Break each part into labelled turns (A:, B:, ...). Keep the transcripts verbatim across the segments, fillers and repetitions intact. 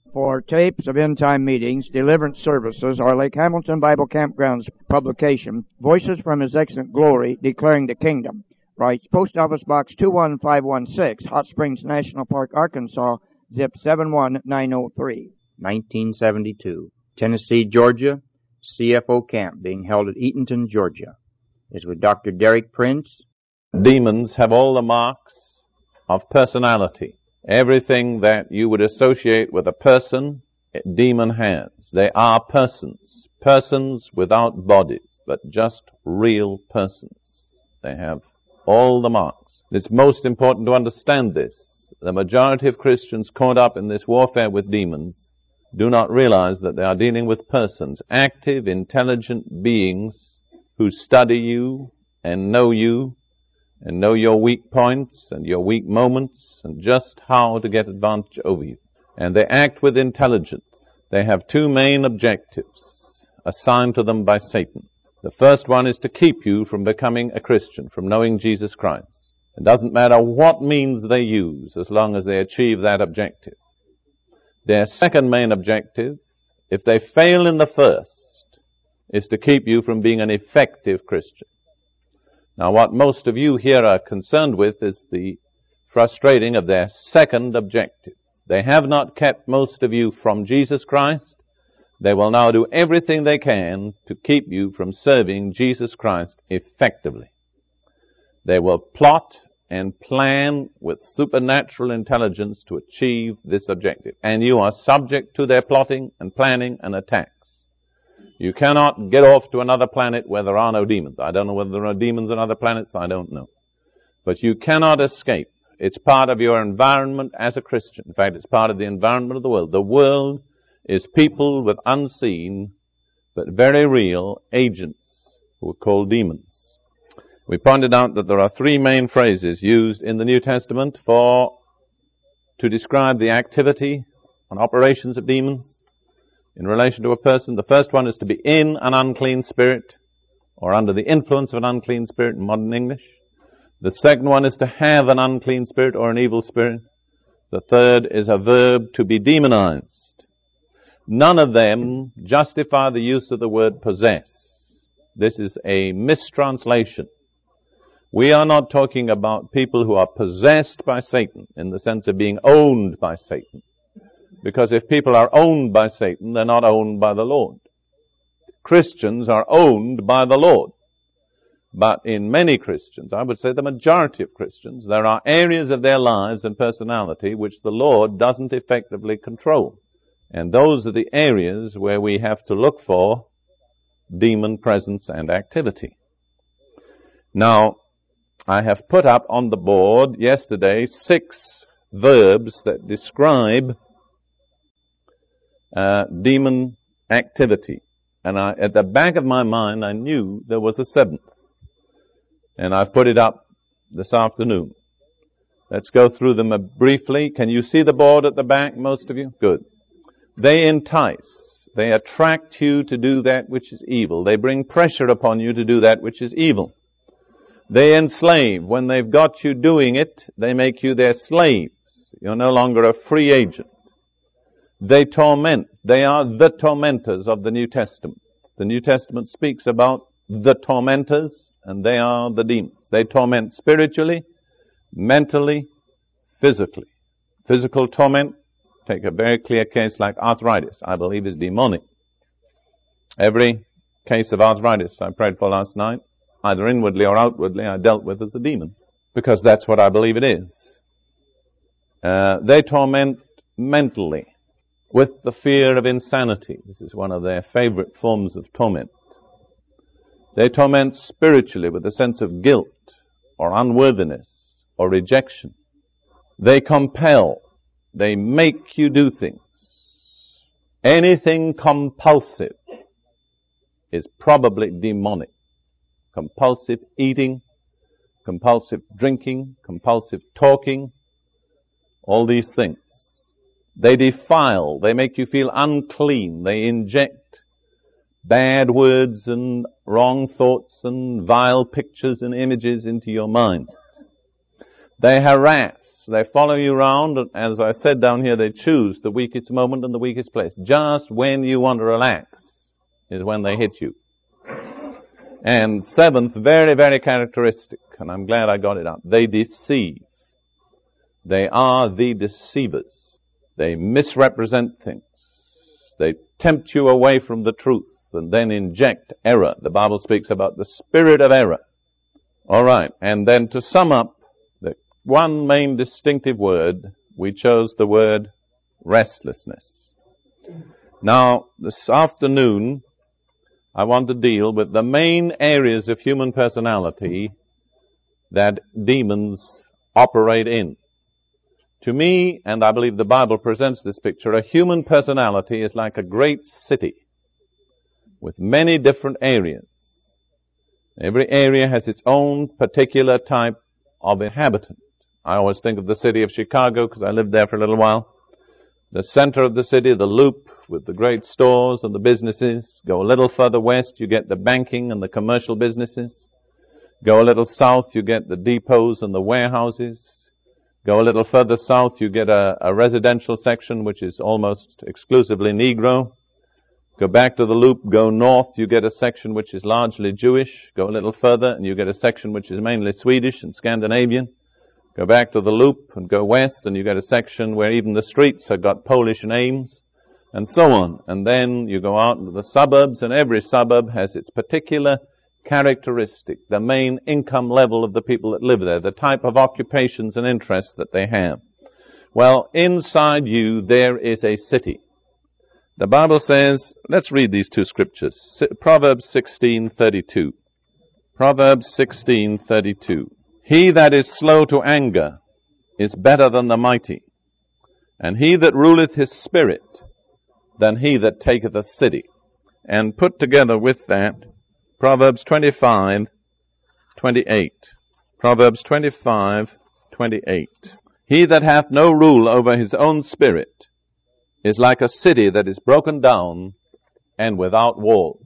A: For tapes of end-time meetings, deliverance services, or Lake Hamilton Bible Campground's publication, Voices from His Excellent Glory, Declaring the Kingdom. Writes Post Office Box two one five one six, Hot Springs National Park, Arkansas, zip seven one nine oh three.
B: nineteen seventy-two. Tennessee, Georgia, C F O camp being held at Eatonton, Georgia. Is with Doctor Derek Prince.
C: Demons have all the marks of personality. Everything that you would associate with a person, a demon has. They are persons. Persons without bodies, but just real persons. They have all the marks. It's most important to understand this. The majority of Christians caught up in this warfare with demons do not realize that they are dealing with persons, active, intelligent beings who study you and know you and know your weak points and your weak moments and just how to get advantage over you. And they act with intelligence. They have two main objectives assigned to them by Satan. The first one is to keep you from becoming a Christian, from knowing Jesus Christ. It doesn't matter what means they use as long as they achieve that objective. Their second main objective, if they fail in the first, is to keep you from being an effective Christian. Now, what most of you here are concerned with is the frustrating of their second objective. They have not kept most of you from Jesus Christ. They will now do everything they can to keep you from serving Jesus Christ effectively. They will plot and plan with supernatural intelligence to achieve this objective. And you are subject to their plotting and planning and attacks. You cannot get off to another planet where there are no demons. I don't know whether there are demons on other planets. I don't know. But you cannot escape. It's part of your environment as a Christian. In fact, it's part of the environment of the world. The world is peopled with unseen but very real agents who are called demons. We pointed out that there are three main phrases used in the New Testament for to describe the activity and operations of demons in relation to a person. The first one is to be in an unclean spirit, or under the influence of an unclean spirit in modern English. The second one is to have an unclean spirit or an evil spirit. The third is a verb to be demonized. None of them justify the use of the word possess. This is a mistranslation. We are not talking about people who are possessed by Satan in the sense of being owned by Satan. Because if people are owned by Satan, they're not owned by the Lord. Christians are owned by the Lord. But in many Christians, I would say the majority of Christians, there are areas of their lives and personality which the Lord doesn't effectively control. And those are the areas where we have to look for demon presence and activity. Now, I have put up on the board yesterday six verbs that describe uh, demon activity. And I, at the back of my mind, I knew there was a seventh. And I've put it up this afternoon. Let's go through them briefly. Can you see the board at the back, most of you? Good. They entice. They attract you to do that which is evil. They bring pressure upon you to do that which is evil. They enslave. When they've got you doing it, they make you their slaves. You're no longer a free agent. They torment. They are the tormentors of the New Testament. The New Testament speaks about the tormentors, and they are the demons. They torment spiritually, mentally, physically. Physical torment, take a very clear case like arthritis, I believe is demonic. Every case of arthritis I prayed for last night, either inwardly or outwardly, I dealt with as a demon, because that's what I believe it is. Uh, they torment mentally with the fear of insanity. This is one of their favorite forms of torment. They torment spiritually with a sense of guilt or unworthiness or rejection. They compel. They make you do things. Anything compulsive is probably demonic. Compulsive eating, compulsive drinking, compulsive talking, all these things. They defile. They make you feel unclean. They inject bad words and wrong thoughts and vile pictures and images into your mind. They harass. They follow you around. And as I said down here, they choose the weakest moment and the weakest place. Just when you want to relax is when they hit you. And seventh, very, very characteristic, and I'm glad I got it up. They deceive. They are the deceivers. They misrepresent things. They tempt you away from the truth and then inject error. The Bible speaks about the spirit of error. All right. And then to sum up, the one main distinctive word, we chose the word restlessness. Now, this afternoon, I want to deal with the main areas of human personality that demons operate in. To me, and I believe the Bible presents this picture, a human personality is like a great city with many different areas. Every area has its own particular type of inhabitant. I always think of the city of Chicago because I lived there for a little while. The center of the city, the loop with the great stores and the businesses. Go a little further west, you get the banking and the commercial businesses. Go a little south, you get the depots and the warehouses. Go a little further south, you get a, a residential section which is almost exclusively Negro. Go back to the loop, go north, you get a section which is largely Jewish. Go a little further and you get a section which is mainly Swedish and Scandinavian. Go back to the loop and go west and you get a section where even the streets have got Polish names and so on. And then you go out into the suburbs and every suburb has its particular characteristic, the main income level of the people that live there, the type of occupations and interests that they have. Well, inside you there is a city. The Bible says, let's read these two scriptures. Proverbs sixteen thirty-two. Proverbs sixteen thirty-two. He that is slow to anger is better than the mighty, and he that ruleth his spirit than he that taketh a city. And put together with that, Proverbs twenty-five twenty-eight. Proverbs twenty-five twenty-eight. He that hath no rule over his own spirit is like a city that is broken down and without walls.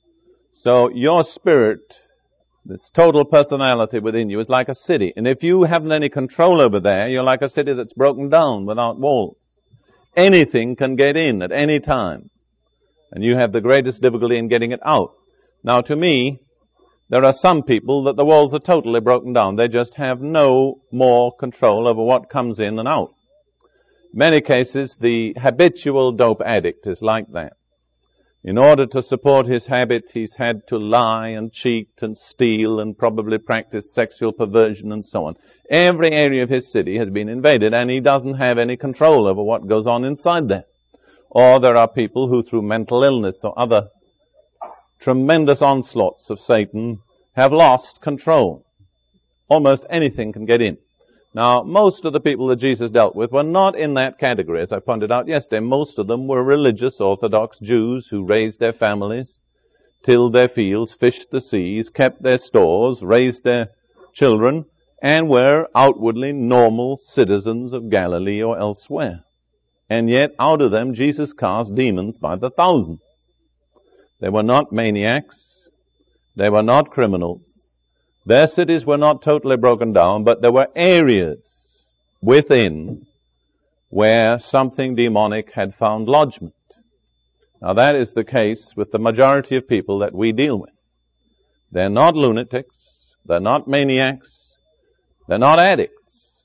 C: So your spirit, this total personality within you, is like a city. And if you haven't any control over there, you're like a city that's broken down without walls. Anything can get in at any time. And you have the greatest difficulty in getting it out. Now to me, there are some people that the walls are totally broken down. They just have no more control over what comes in and out. In many cases, the habitual dope addict is like that. In order to support his habit, he's had to lie and cheat and steal and probably practice sexual perversion and so on. Every area of his city has been invaded and he doesn't have any control over what goes on inside there. Or there are people who through mental illness or other tremendous onslaughts of Satan have lost control. Almost anything can get in. Now, most of the people that Jesus dealt with were not in that category, as I pointed out yesterday. Most of them were religious Orthodox Jews who raised their families, tilled their fields, fished the seas, kept their stores, raised their children, and were outwardly normal citizens of Galilee or elsewhere. And yet, out of them, Jesus cast demons by the thousands. They were not maniacs. They were not criminals. Their cities were not totally broken down, but there were areas within where something demonic had found lodgment. Now that is the case with the majority of people that we deal with. They're not lunatics. They're not maniacs. They're not addicts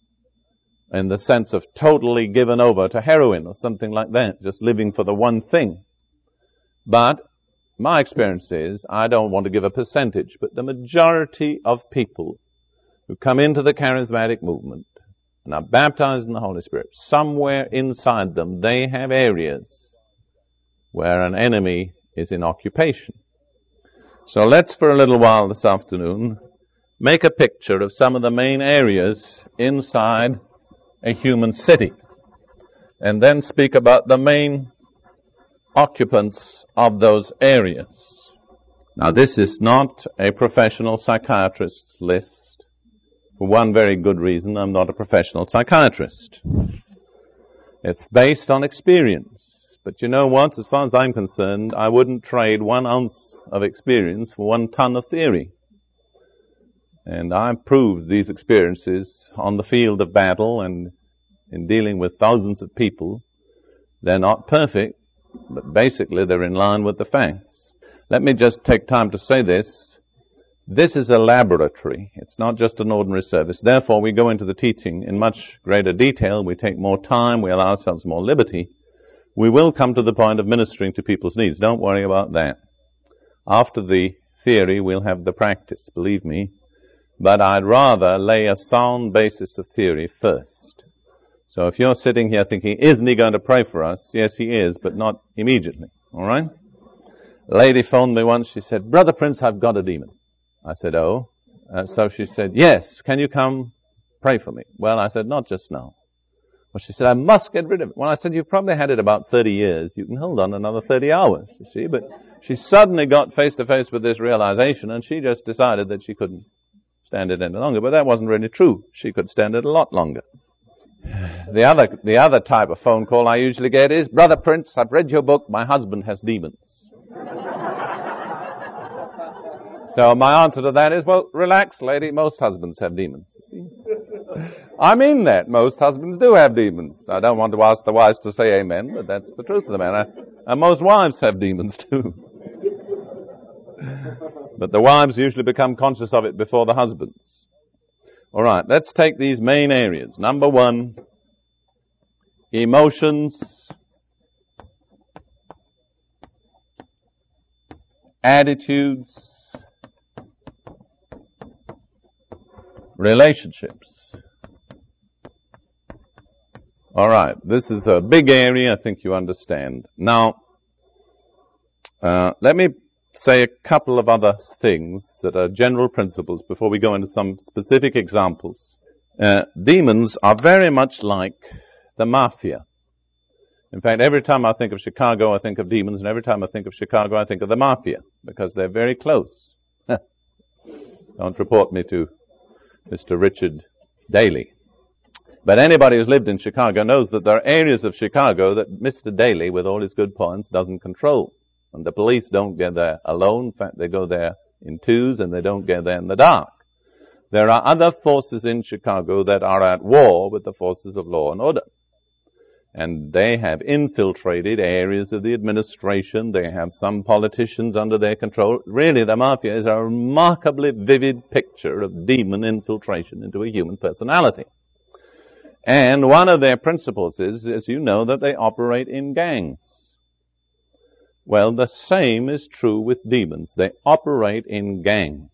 C: in the sense of totally given over to heroin or something like that, just living for the one thing. But my experience is, I don't want to give a percentage, but the majority of people who come into the charismatic movement and are baptized in the Holy Spirit, somewhere inside them they have areas where an enemy is in occupation. So let's for a little while this afternoon make a picture of some of the main areas inside a human city and then speak about the main occupants of those areas. Now this is not a professional psychiatrist's list. For one very good reason, I'm not a professional psychiatrist. It's based on experience. But you know what? As far as I'm concerned, I wouldn't trade one ounce of experience for one ton of theory. And I've proved these experiences on the field of battle and in dealing with thousands of people. They're not perfect, but basically they're in line with the facts. Let me just take time to say this. This is a laboratory. It's not just an ordinary service. Therefore, we go into the teaching in much greater detail. We take more time. We allow ourselves more liberty. We will come to the point of ministering to people's needs. Don't worry about that. After the theory, we'll have the practice, believe me. But I'd rather lay a sound basis of theory first. So if you're sitting here thinking, isn't he going to pray for us? Yes, he is, but not immediately. All right? A lady phoned me once. She said, Brother Prince, I've got a demon. I said, oh. Uh, so she said, yes, can you come pray for me? Well, I said, not just now. Well, she said, I must get rid of it. Well, I said, you've probably had it about thirty years. You can hold on another thirty hours, you see. But she suddenly got face to face with this realization, and she just decided that she couldn't stand it any longer. But that wasn't really true. She could stand it a lot longer. The other, the other type of phone call I usually get is, Brother Prince, I've read your book. My husband has demons. So my answer to that is, well, relax, lady. Most husbands have demons. You see? I mean that. Most husbands do have demons. I don't want to ask the wives to say amen, but that's the truth of the matter. And most wives have demons too. But the wives usually become conscious of it before the husbands. All right, let's take these main areas. Number one, emotions, attitudes, relationships. All right, this is a big area. I think you understand. Now, uh, let me say a couple of other things that are general principles before we go into some specific examples. Uh, demons are very much like the mafia. In fact, every time I think of Chicago, I think of demons, and every time I think of Chicago, I think of the mafia, because they're very close. Don't report me to Mister Richard Daley. But anybody who's lived in Chicago knows that there are areas of Chicago that Mister Daley, with all his good points, doesn't control. And the police don't get there alone. In fact, they go there in twos, and they don't get there in the dark. There are other forces in Chicago that are at war with the forces of law and order. And they have infiltrated areas of the administration. They have some politicians under their control. Really, the mafia is a remarkably vivid picture of demon infiltration into a human personality. And one of their principles is, as you know, that they operate in gangs. Well, the same is true with demons. They operate in gangs.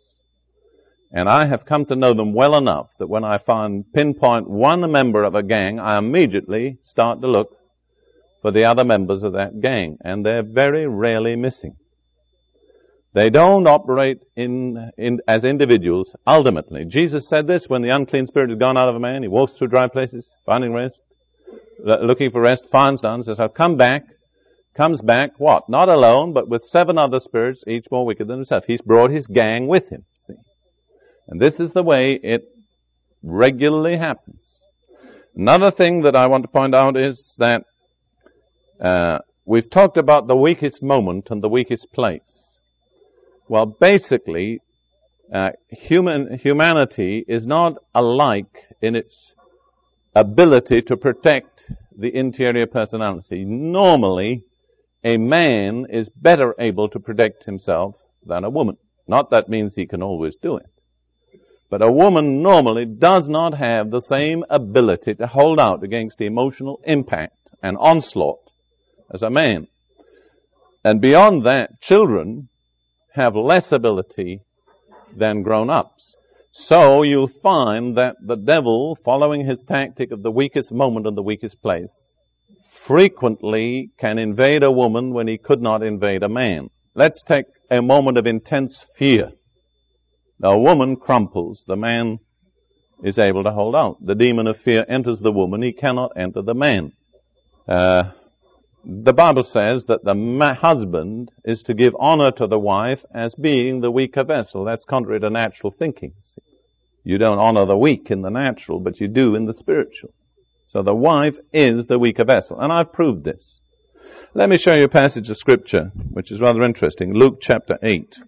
C: And I have come to know them well enough that when I find pinpoint one member of a gang, I immediately start to look for the other members of that gang. And they're very rarely missing. They don't operate in, in as individuals ultimately. Jesus said this when the unclean spirit had gone out of a man. He walks through dry places, finding rest, looking for rest, finds none, says, I'll come back. Comes back, what? Not alone, but with seven other spirits, each more wicked than himself. He's brought his gang with him, see. And this is the way it regularly happens. Another thing that I want to point out is that uh, we've talked about the weakest moment and the weakest place. Well, basically, uh, human humanity is not alike in its ability to protect the interior personality. Normally, a man is better able to protect himself than a woman. Not that means he can always do it. But a woman normally does not have the same ability to hold out against emotional impact and onslaught as a man. And beyond that, children have less ability than grown-ups. So you'll find that the devil, following his tactic of the weakest moment and the weakest place, frequently can invade a woman when he could not invade a man. Let's take a moment of intense fear. The woman crumples. The man is able to hold out. The demon of fear enters the woman. He cannot enter the man. Uh, the Bible says that the ma- husband is to give honor to the wife as being the weaker vessel. That's contrary to natural thinking. See? You don't honor the weak in the natural, but you do in the spiritual. So the wife is the weaker vessel. And I've proved this. Let me show you a passage of Scripture, which is rather interesting. Luke chapter eight.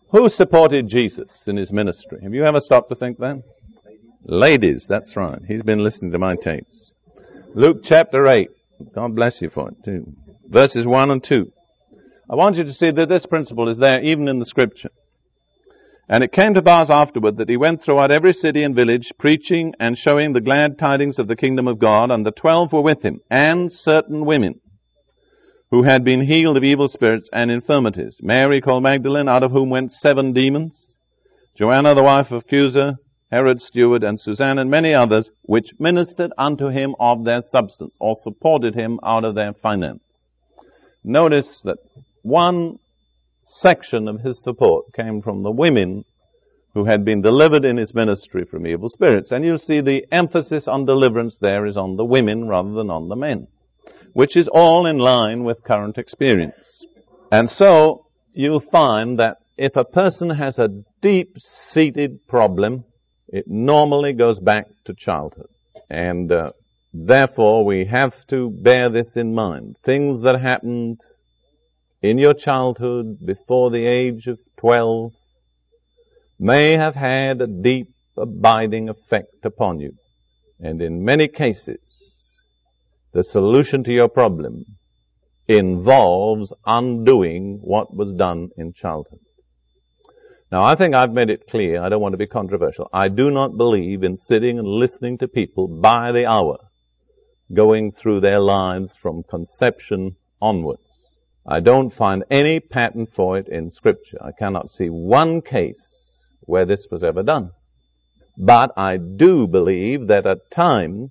C: Who supported Jesus in his ministry? Have you ever stopped to think that? Ladies, that's right. He's been listening to my tapes. Luke chapter eight. God bless you for it too. Verses one and two. I want you to see that this principle is there even in the scripture. And it came to pass afterward that he went throughout every city and village, preaching and showing the glad tidings of the kingdom of God, and the twelve were with him, and certain women who had been healed of evil spirits and infirmities. Mary called Magdalene, out of whom went seven demons, Joanna the wife of Chuza, Herod's steward, and Susanna, and many others, which ministered unto him of their substance, or supported him out of their finance. Notice that one section of his support came from the women who had been delivered in his ministry from evil spirits. And you'll see the emphasis on deliverance there is on the women rather than on the men, which is all in line with current experience. And so you'll find that if a person has a deep-seated problem, it normally goes back to childhood. And uh, therefore we have to bear this in mind. Things that happened in your childhood before the age of twelve may have had a deep, abiding effect upon you. And in many cases, the solution to your problem involves undoing what was done in childhood. Now, I think I've made it clear, I don't want to be controversial, I do not believe in sitting and listening to people by the hour going through their lives from conception onwards. I don't find any pattern for it in Scripture. I cannot see one case where this was ever done. But I do believe that at times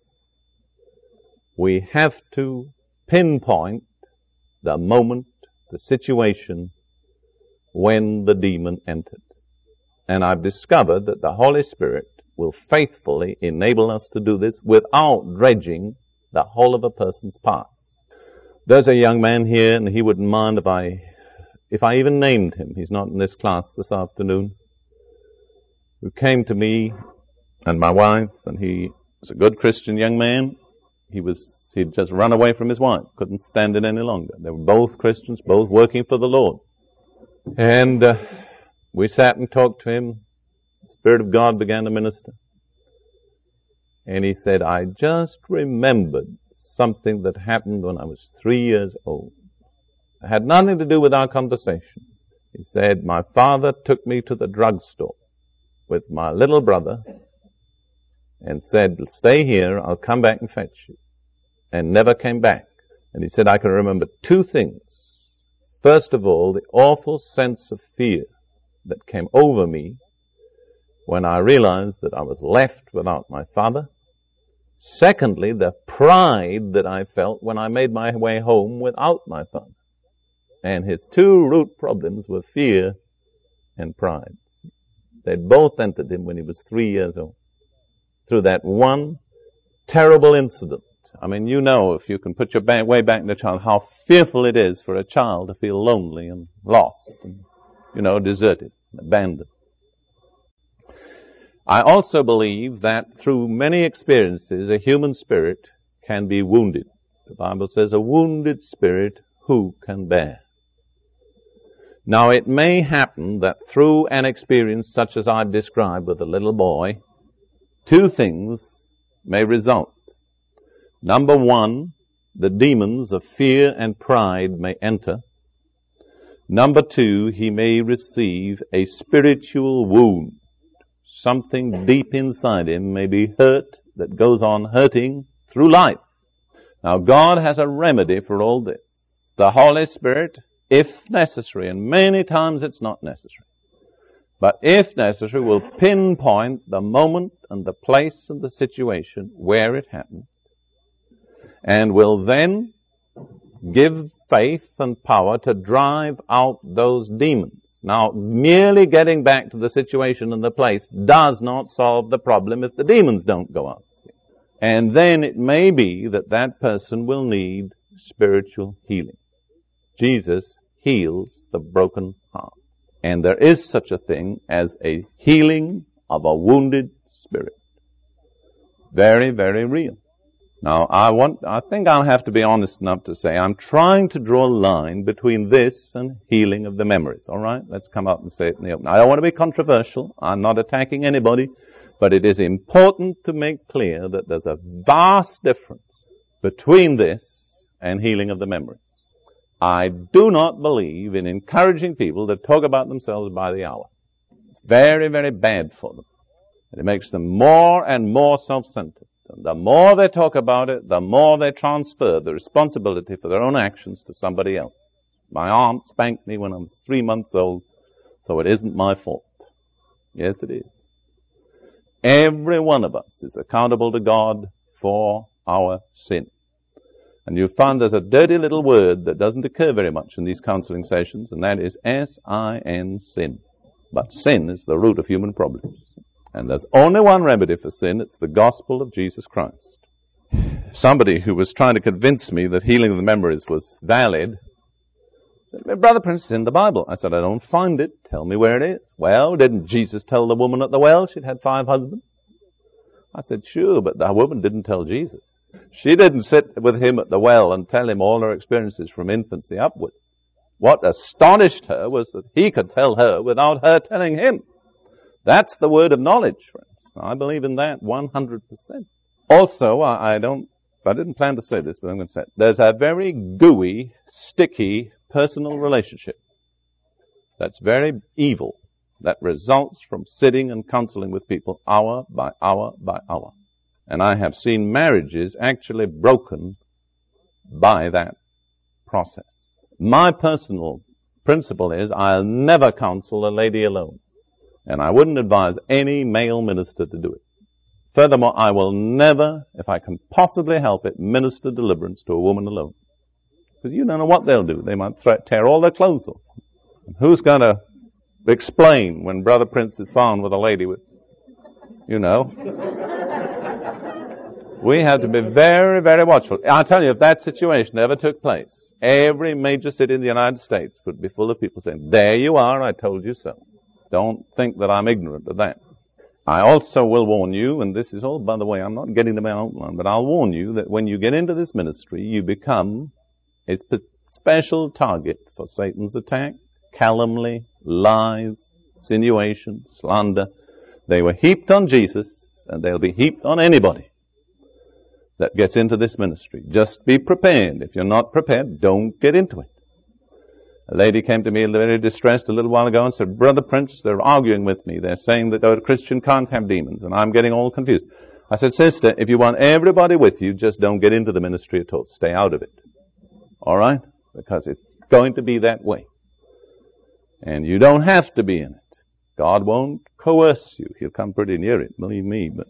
C: we have to pinpoint the moment, the situation, when the demon entered. And I've discovered that the Holy Spirit will faithfully enable us to do this without dredging the whole of a person's past. There's a young man here, and he wouldn't mind if I, if I even named him. He's not in this class this afternoon. Who came to me and my wife, and he was a good Christian young man. He was, he'd just run away from his wife. Couldn't stand it any longer. They were both Christians, both working for the Lord. And uh, we sat and talked to him. The Spirit of God began to minister. And he said, I just remembered something that happened when I was three years old. It had nothing to do with our conversation. He said, my father took me to the drugstore with my little brother and said, stay here, I'll come back and fetch you. And never came back. And he said, I can remember two things. First of all, the awful sense of fear that came over me when I realized that I was left without my father. Secondly, the pride that I felt when I made my way home without my father. And his two root problems were fear and pride. They both entered him when he was three years old. Through that one terrible incident. I mean, you know, if you can put your back, way back in the child, how fearful it is for a child to feel lonely and lost and, you know, deserted, abandoned. I also believe that through many experiences, a human spirit can be wounded. The Bible says, a wounded spirit who can bear? Now, it may happen that through an experience such as I've described with a little boy, two things may result. Number one, the demons of fear and pride may enter. Number two, he may receive a spiritual wound. Something deep inside him may be hurt that goes on hurting through life. Now, God has a remedy for all this. The Holy Spirit, if necessary, and many times it's not necessary, but if necessary, will pinpoint the moment and the place and the situation where it happened, and will then give faith and power to drive out those demons. Now, merely getting back to the situation and the place does not solve the problem if the demons don't go out. And then it may be that that person will need spiritual healing. Jesus heals the broken heart. And there is such a thing as a healing of a wounded spirit. Very, very real. Now, I want, I think I'll have to be honest enough to say I'm trying to draw a line between this and healing of the memories. All right? Let's come out and say it in the open. I don't want to be controversial. I'm not attacking anybody. But it is important to make clear that there's a vast difference between this and healing of the memories. I do not believe in encouraging people that talk about themselves by the hour. It's very, very bad for them. It makes them more and more self-centered. And the more they talk about it, the more they transfer the responsibility for their own actions to somebody else. My aunt spanked me when I was three months old, so it isn't my fault. Yes, it is. Every one of us is accountable to God for our sin. And you find there's a dirty little word that doesn't occur very much in these counseling sessions, and that is S I N, sin. But sin is the root of human problems. And there's only one remedy for sin. It's the gospel of Jesus Christ. Somebody who was trying to convince me that healing of the memories was valid said, Brother Prince, it's in the Bible. I said, I don't find it. Tell me where it is. Well, didn't Jesus tell the woman at the well she'd had five husbands? I said, sure, but the woman didn't tell Jesus. She didn't sit with him at the well and tell him all her experiences from infancy upwards. What astonished her was that he could tell her without her telling him. That's the word of knowledge, friends. I believe in that one hundred percent. Also, I, I don't, I didn't plan to say this, but I'm going to say it. There's a very gooey, sticky, personal relationship that's very evil that results from sitting and counseling with people hour by hour by hour. And I have seen marriages actually broken by that process. My personal principle is I'll never counsel a lady alone. And I wouldn't advise any male minister to do it. Furthermore, I will never, if I can possibly help it, minister deliverance to a woman alone. Because you don't know what they'll do. They might threat, tear all their clothes off. Who's going to explain when Brother Prince is found with a lady with, you know? We have to be very, very watchful. I'll tell you, if that situation ever took place, every major city in the United States would be full of people saying, there you are, I told you so. Don't think that I'm ignorant of that. I also will warn you, and this is all, by the way, I'm not getting to my outline, but I'll warn you that when you get into this ministry, you become a special target for Satan's attack, calumny, lies, insinuation, slander. They were heaped on Jesus, and they'll be heaped on anybody that gets into this ministry. Just be prepared. If you're not prepared, don't get into it. A lady came to me very distressed a little while ago and said, Brother Prince, they're arguing with me. They're saying that a Christian can't have demons, and I'm getting all confused. I said, sister, if you want everybody with you, just don't get into the ministry at all. Stay out of it. All right? Because it's going to be that way. And you don't have to be in it. God won't coerce you. He'll come pretty near it, believe me. But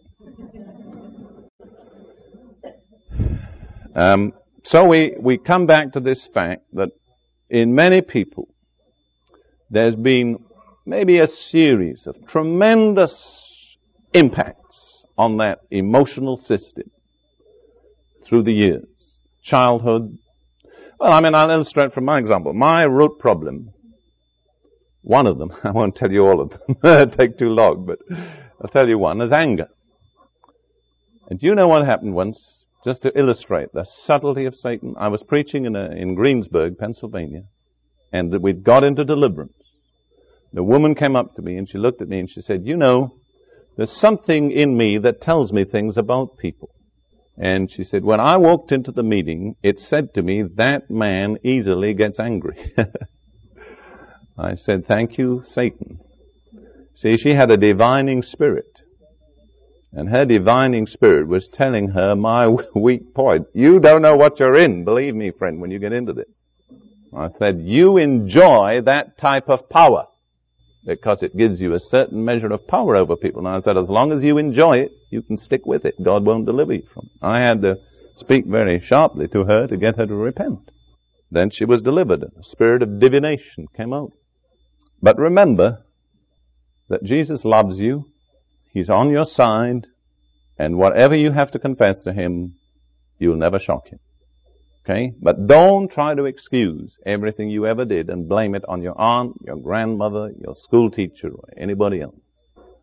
C: um, so we, we come back to this fact that in many people, there's been maybe a series of tremendous impacts on that emotional system through the years. Childhood. Well, I mean, I'll illustrate from my example. My root problem, one of them, I won't tell you all of them, it'll take too long, but I'll tell you one, is anger. And do you know what happened once? Just to illustrate the subtlety of Satan, I was preaching in, a, in Greensburg, Pennsylvania, and we got into deliverance. The woman came up to me and she looked at me and she said, you know, there's something in me that tells me things about people. And she said, when I walked into the meeting, it said to me, that man easily gets angry. I said, thank you, Satan. See, she had a divining spirit. And her divining spirit was telling her my weak point. You don't know what you're in, believe me, friend, when you get into this. I said, you enjoy that type of power because it gives you a certain measure of power over people. And I said, as long as you enjoy it, you can stick with it. God won't deliver you from it. I had to speak very sharply to her to get her to repent. Then she was delivered. A spirit of divination came out. But remember that Jesus loves you. He's on your side, and whatever you have to confess to him, you'll never shock him. Okay? But don't try to excuse everything you ever did and blame it on your aunt, your grandmother, your school teacher, or anybody else.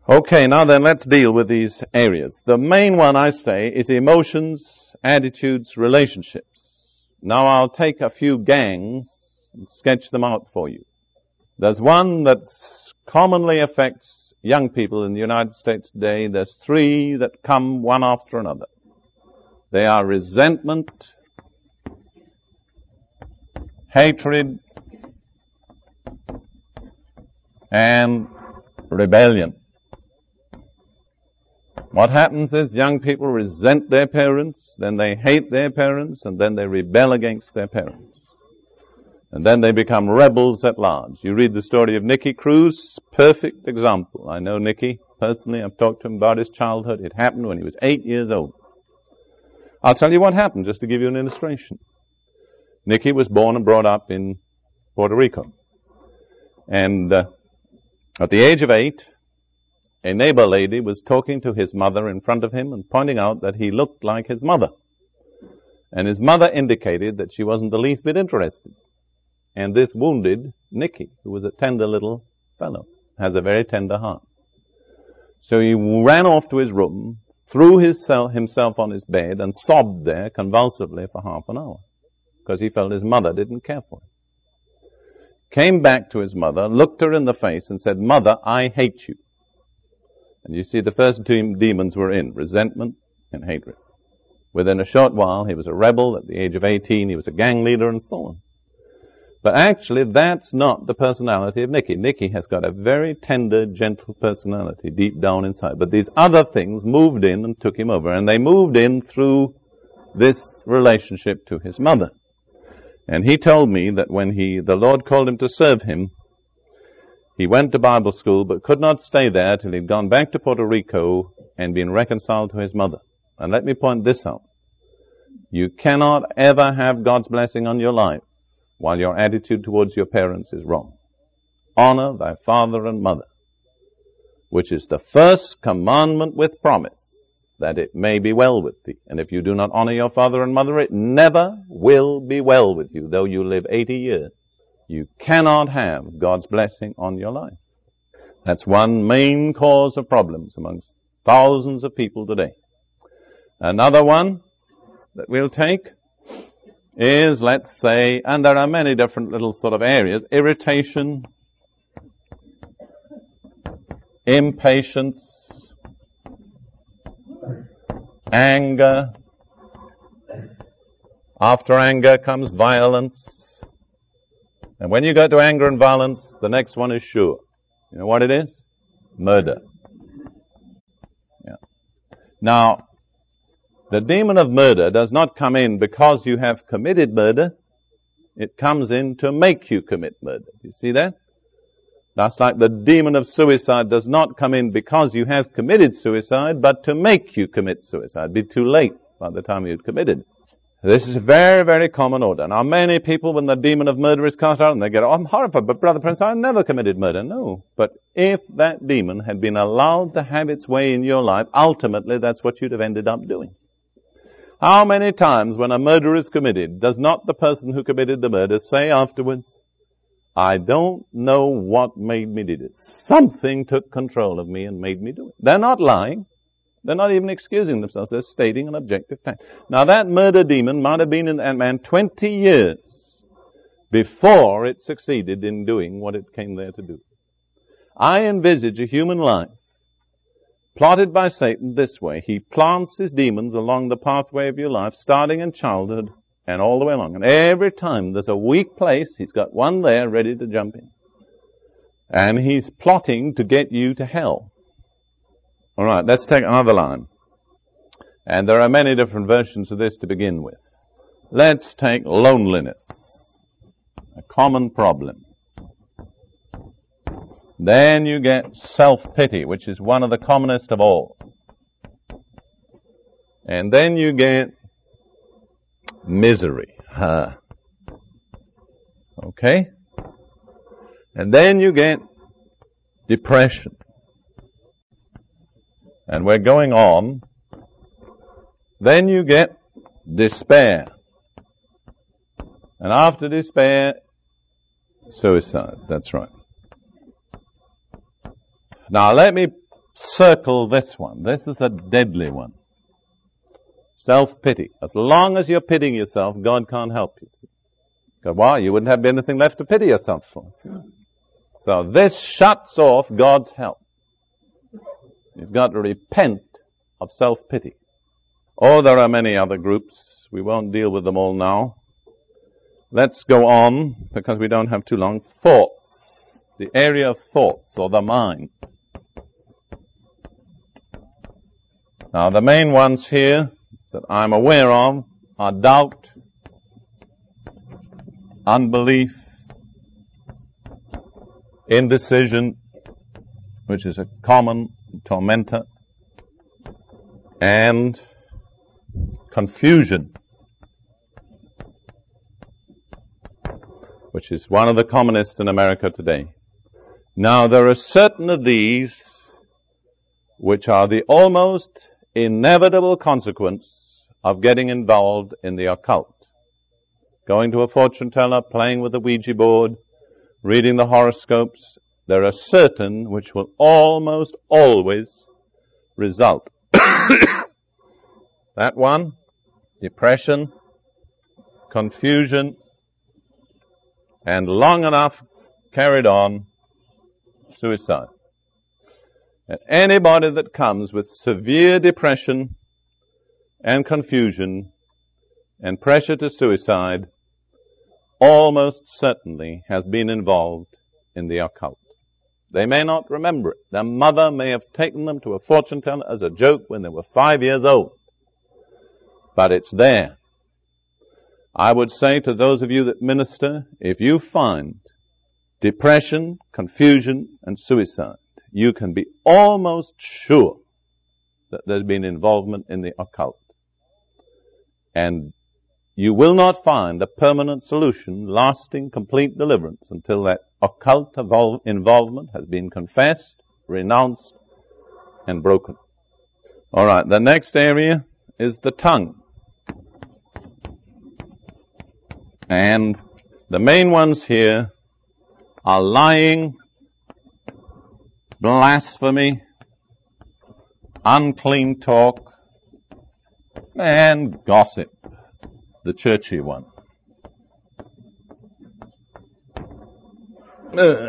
C: Okay, now then, let's deal with these areas. The main one, I say, is emotions, attitudes, relationships. Now I'll take a few gangs and sketch them out for you. There's one that commonly affects young people in the United States today. There's three that come one after another. They are resentment, hatred, and rebellion. What happens is young people resent their parents, then they hate their parents, and then they rebel against their parents. And then they become rebels at large. You read the story of Nicky Cruz, perfect example. I know Nicky personally. I've talked to him about his childhood. It happened when he was eight years old. I'll tell you what happened, just to give you an illustration. Nicky was born and brought up in Puerto Rico. And uh, at the age of eight, a neighbor lady was talking to his mother in front of him and pointing out that he looked like his mother. And his mother indicated that she wasn't the least bit interested. And this wounded Nicky, who was a tender little fellow, has a very tender heart. So he ran off to his room, threw his self, himself on his bed, and sobbed there convulsively for half an hour, because he felt his mother didn't care for him. Came back to his mother, looked her in the face, and said, "Mother, I hate you." And you see the first two demons were in, resentment and hatred. Within a short while, he was a rebel. At the age of eighteen, he was a gang leader and so on. But actually, that's not the personality of Nicky. Nicky has got a very tender, gentle personality deep down inside. But these other things moved in and took him over. And they moved in through this relationship to his mother. And he told me that when he, the Lord called him to serve him, he went to Bible school but could not stay there till he'd gone back to Puerto Rico and been reconciled to his mother. And let me point this out. You cannot ever have God's blessing on your life while your attitude towards your parents is wrong. Honor thy father and mother, which is the first commandment with promise, that it may be well with thee. And if you do not honor your father and mother, it never will be well with you, though you live eighty years. You cannot have God's blessing on your life. That's one main cause of problems amongst thousands of people today. Another one that we'll take is, let's say, and there are many different little sort of areas, irritation, impatience, anger. After anger comes violence. And when you go to anger and violence, the next one is sure. You know what it is? Murder. Yeah. Now, the demon of murder does not come in because you have committed murder. It comes in to make you commit murder. You see that? That's like the demon of suicide does not come in because you have committed suicide, but to make you commit suicide. It'd be too late by the time you'd committed. This is a very, very common order. Now, many people, when the demon of murder is cast out, and they get, "Oh, I'm horrified, but Brother Prince, I never committed murder." No. But if that demon had been allowed to have its way in your life, ultimately that's what you'd have ended up doing. How many times when a murder is committed, does not the person who committed the murder say afterwards, "I don't know what made me do it. Something took control of me and made me do it." They're not lying. They're not even excusing themselves. They're stating an objective fact. Now, that murder demon might have been in that man twenty years before it succeeded in doing what it came there to do. I envisage a human life plotted by Satan this way. He plants his demons along the pathway of your life, starting in childhood and all the way along. And every time there's a weak place, he's got one there ready to jump in. And he's plotting to get you to hell. All right, let's take another line. And there are many different versions of this to begin with. Let's take loneliness, a common problem. Then you get self-pity, which is one of the commonest of all. And then you get misery. Huh. Okay? And then you get depression. And we're going on. Then you get despair. And after despair, suicide. That's right. Now let me circle this one. This is a deadly one. Self-pity. As long as you're pitying yourself, God can't help you. See? Because, well, you wouldn't have anything left to pity yourself for. See? So this shuts off God's help. You've got to repent of self-pity. Oh, there are many other groups. We won't deal with them all now. Let's go on, because we don't have too long. Thoughts. The area of thoughts, or the mind. Now, the main ones here that I'm aware of are doubt, unbelief, indecision, which is a common tormentor, and confusion, which is one of the commonest in America today. Now, there are certain of these which are the almost inevitable consequence of getting involved in the occult. Going to a fortune teller, playing with the Ouija board, reading the horoscopes, there are certain which will almost always result. That one, depression, confusion, and long enough carried on, suicide. And anybody that comes with severe depression and confusion and pressure to suicide almost certainly has been involved in the occult. They may not remember it. Their mother may have taken them to a fortune teller as a joke when they were five years old. But it's there. I would say to those of you that minister, if you find depression, confusion, and suicide, you can be almost sure that there's been involvement in the occult. And you will not find a permanent solution, lasting, complete deliverance until that occult involvement has been confessed, renounced, and broken. All right, the next area is the tongue. And the main ones here are lying, blasphemy, unclean talk, and gossip, the churchy one. Uh,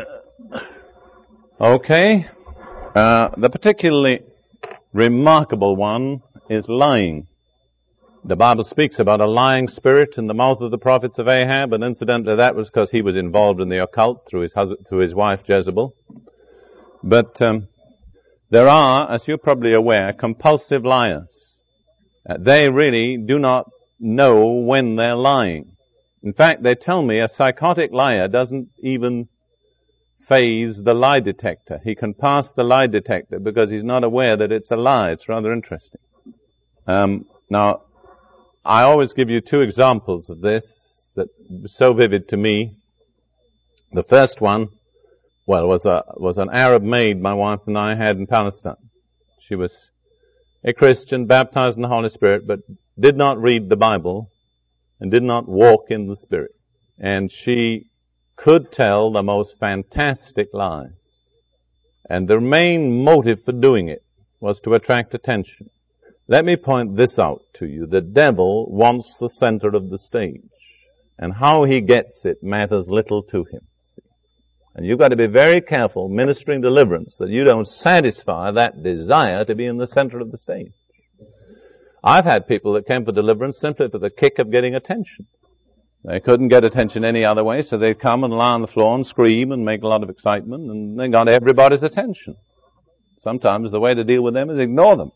C: okay. Uh, the particularly remarkable one is lying. The Bible speaks about a lying spirit in the mouth of the prophets of Ahab, and incidentally that was because he was involved in the occult through his husband, through his wife Jezebel. But um, there are, as you're probably aware, compulsive liars. Uh, they really do not know when they're lying. In fact, they tell me a psychotic liar doesn't even phase the lie detector. He can pass the lie detector because he's not aware that it's a lie. It's rather interesting. Um, now, I always give you two examples of this that were so vivid to me. The first one, well, was a was an Arab maid my wife and I had in Palestine. She was a Christian, baptized in the Holy Spirit, but did not read the Bible and did not walk in the Spirit. And she could tell the most fantastic lies. And the main motive for doing it was to attract attention. Let me point this out to you. The devil wants the center of the stage. And how he gets it matters little to him. See? And you've got to be very careful ministering deliverance that you don't satisfy that desire to be in the center of the stage. I've had people that came for deliverance simply for the kick of getting attention. They couldn't get attention any other way, so they'd come and lie on the floor and scream and make a lot of excitement, and they got everybody's attention. Sometimes the way to deal with them is ignore them.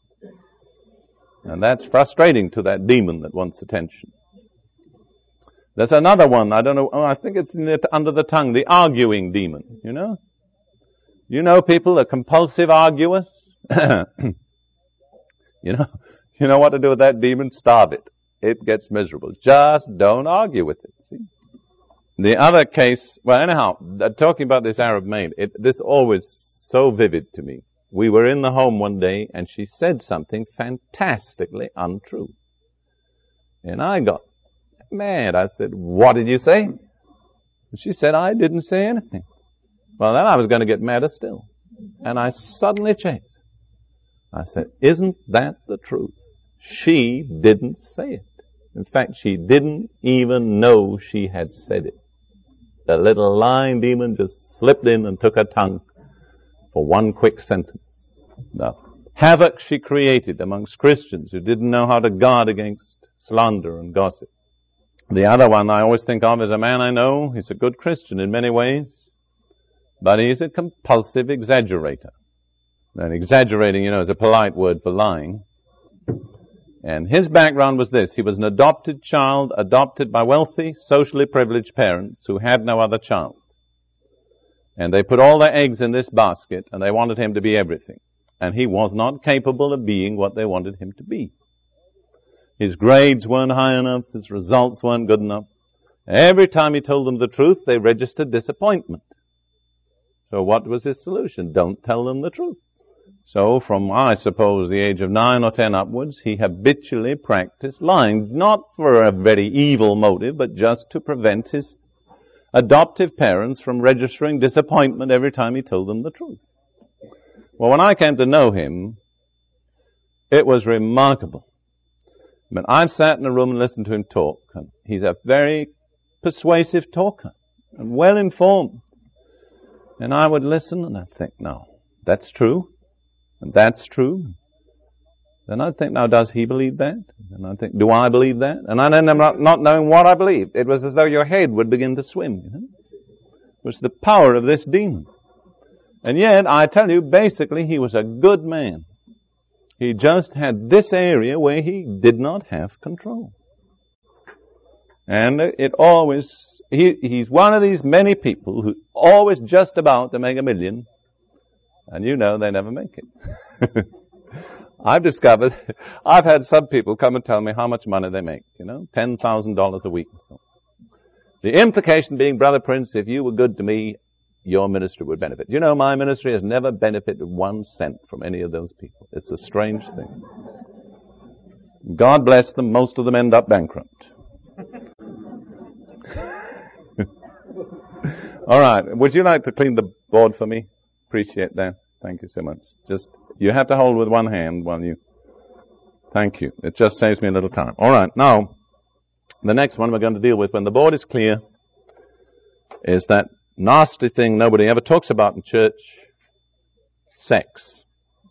C: And that's frustrating to that demon that wants attention. There's another one, I don't know, oh, I think it's in the, under the tongue, the arguing demon, you know? You know people, a compulsive arguers? you know, you know what to do with that demon? Starve it. It gets miserable. Just don't argue with it, see? The other case, well anyhow, talking about this Arab maid, it, this always so vivid to me. We were in the home one day and she said something fantastically untrue. And I got mad. I said, what did you say? And she said, I didn't say anything. Well, then I was going to get madder still. And I suddenly changed. I said, isn't that the truth? She didn't say it. In fact, she didn't even know she had said it. The little lying demon just slipped in and took her tongue for one quick sentence. The havoc she created amongst Christians who didn't know how to guard against slander and gossip. The other one I always think of is a man I know. He's a good Christian in many ways, but he's a compulsive exaggerator. And exaggerating, you know, is a polite word for lying. And his background was this. He was an adopted child, adopted by wealthy, socially privileged parents who had no other child. And they put all their eggs in this basket, and they wanted him to be everything. And he was not capable of being what they wanted him to be. His grades weren't high enough, his results weren't good enough. Every time he told them the truth, they registered disappointment. So what was his solution? Don't tell them the truth. So from, I suppose, the age of nine or ten upwards, he habitually practiced lying, not for a very evil motive, but just to prevent his adoptive parents from registering disappointment every time he told them the truth. Well, when I came to know him, it was remarkable. I mean, I've sat in a room and listened to him talk, and he's a very persuasive talker and well informed. And I would listen and I'd think, no, that's true. And that's true. Then I'd think, now, does he believe that? And I'd think, do I believe that? And I'd end up not, not knowing what I believed. It was as though your head would begin to swim. You know? It was the power of this demon. And yet, I tell you, basically, he was a good man. He just had this area where he did not have control. And it always, he, he's one of these many people who always just about to make a million. And you know they never make it. I've discovered, I've had some people come and tell me how much money they make, you know, ten thousand dollars a week or so. The implication being, Brother Prince, if you were good to me, your ministry would benefit. You know, my ministry has never benefited one cent from any of those people. It's a strange thing. God bless them, most of them end up bankrupt. All right, would you like to clean the board for me? Appreciate that. Thank you so much. Just, you have to hold with one hand while you, thank you. It just saves me a little time. All right. Now, the next one we're going to deal with when the board is clear is that nasty thing nobody ever talks about in church, sex.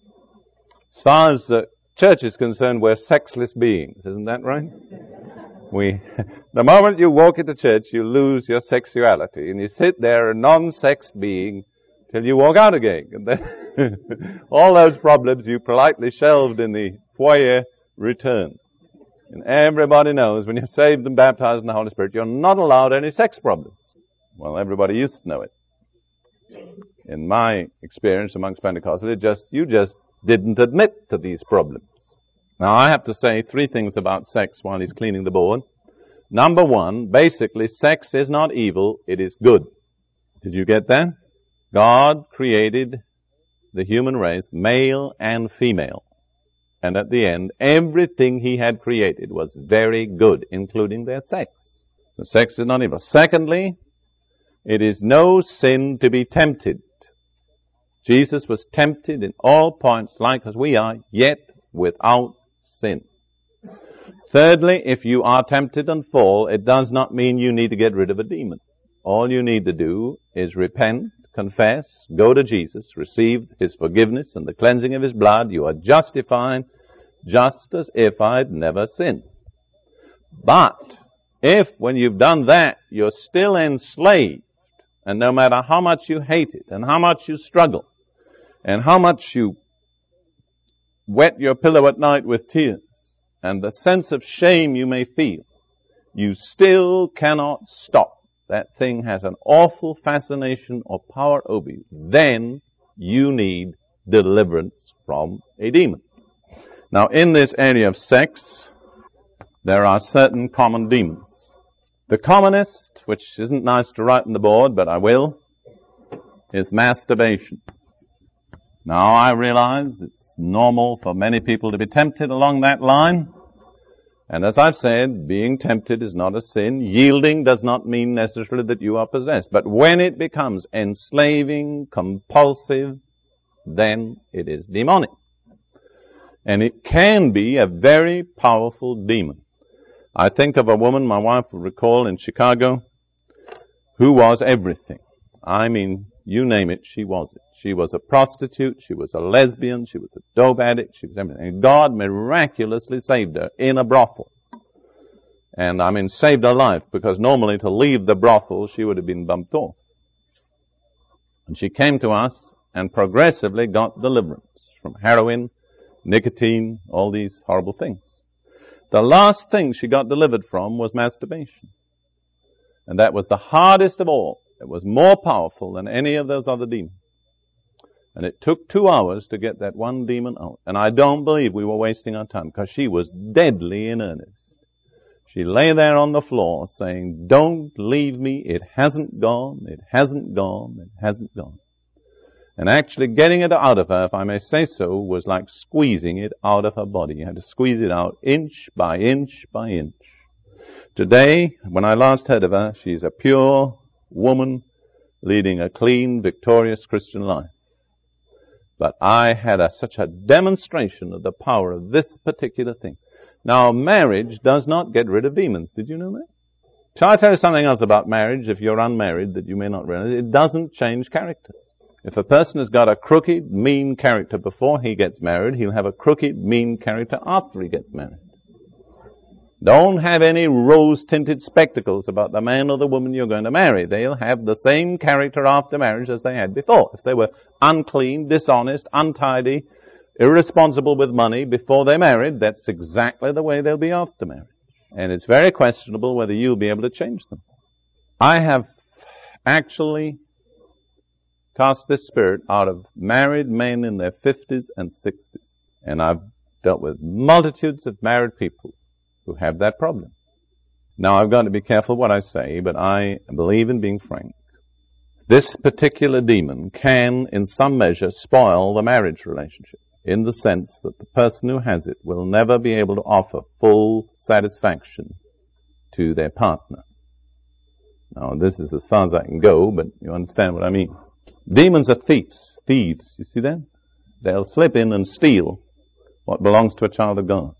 C: As far as the church is concerned, we're sexless beings. Isn't that right? We, the moment you walk into church, you lose your sexuality and you sit there a non-sexed being till you walk out again. And then all those problems you politely shelved in the foyer return. And everybody knows when you're saved and baptized in the Holy Spirit, you're not allowed any sex problems. Well, everybody used to know it. In my experience amongst Pentecostals, it just, you just didn't admit to these problems. Now, I have to say three things about sex while he's cleaning the board. Number one, basically, sex is not evil, it is good. Did you get that? God created the human race, male and female. And at the end, everything he had created was very good, including their sex. So sex is not evil. Secondly, it is no sin to be tempted. Jesus was tempted in all points like as we are, yet without sin. Thirdly, if you are tempted and fall, it does not mean you need to get rid of a demon. All you need to do is repent, confess, go to Jesus, receive his forgiveness and the cleansing of his blood. You are justified just as if I'd never sinned. But if when you've done that, you're still enslaved, and no matter how much you hate it and how much you struggle and how much you wet your pillow at night with tears and the sense of shame you may feel, you still cannot stop. That thing has an awful fascination or power over you. Then you need deliverance from a demon. Now, in this area of sex, there are certain common demons. The commonest, which isn't nice to write on the board, but I will, is masturbation. Now, I realize it's normal for many people to be tempted along that line. And as I've said, being tempted is not a sin. Yielding does not mean necessarily that you are possessed. But when it becomes enslaving, compulsive, then it is demonic. And it can be a very powerful demon. I think of a woman, my wife will recall, in Chicago, who was everything. I mean, you name it, she was it. She was a prostitute, she was a lesbian, she was a dope addict, she was everything. And God miraculously saved her in a brothel. And I mean, saved her life, because normally to leave the brothel, she would have been bumped off. And she came to us and progressively got deliverance from heroin, nicotine, all these horrible things. The last thing she got delivered from was masturbation. And that was the hardest of all. It was more powerful than any of those other demons. And it took two hours to get that one demon out. And I don't believe we were wasting our time, because she was deadly in earnest. She lay there on the floor saying, "Don't leave me. It hasn't gone. It hasn't gone. It hasn't gone." And actually getting it out of her, if I may say so, was like squeezing it out of her body. You had to squeeze it out inch by inch by inch. Today, when I last heard of her, she's a pure woman leading a clean, victorious Christian life. But I had a, such a demonstration of the power of this particular thing. Now, marriage does not get rid of demons. Did you know that? Shall I tell you something else about marriage, if you're unmarried, that you may not realize? It doesn't change character. If a person has got a crooked, mean character before he gets married, he'll have a crooked, mean character after he gets married. Don't have any rose-tinted spectacles about the man or the woman you're going to marry. They'll have the same character after marriage as they had before. If they were unclean, dishonest, untidy, irresponsible with money before they married, that's exactly the way they'll be after marriage. And it's very questionable whether you'll be able to change them. I have actually cast this spirit out of married men in their fifties and sixties. And I've dealt with multitudes of married people who have that problem. Now, I've got to be careful what I say, but I believe in being frank. This particular demon can, in some measure, spoil the marriage relationship, in the sense that the person who has it will never be able to offer full satisfaction to their partner. Now, this is as far as I can go, but you understand what I mean. Demons are thieves, thieves, you see that? They'll slip in and steal what belongs to a child of God.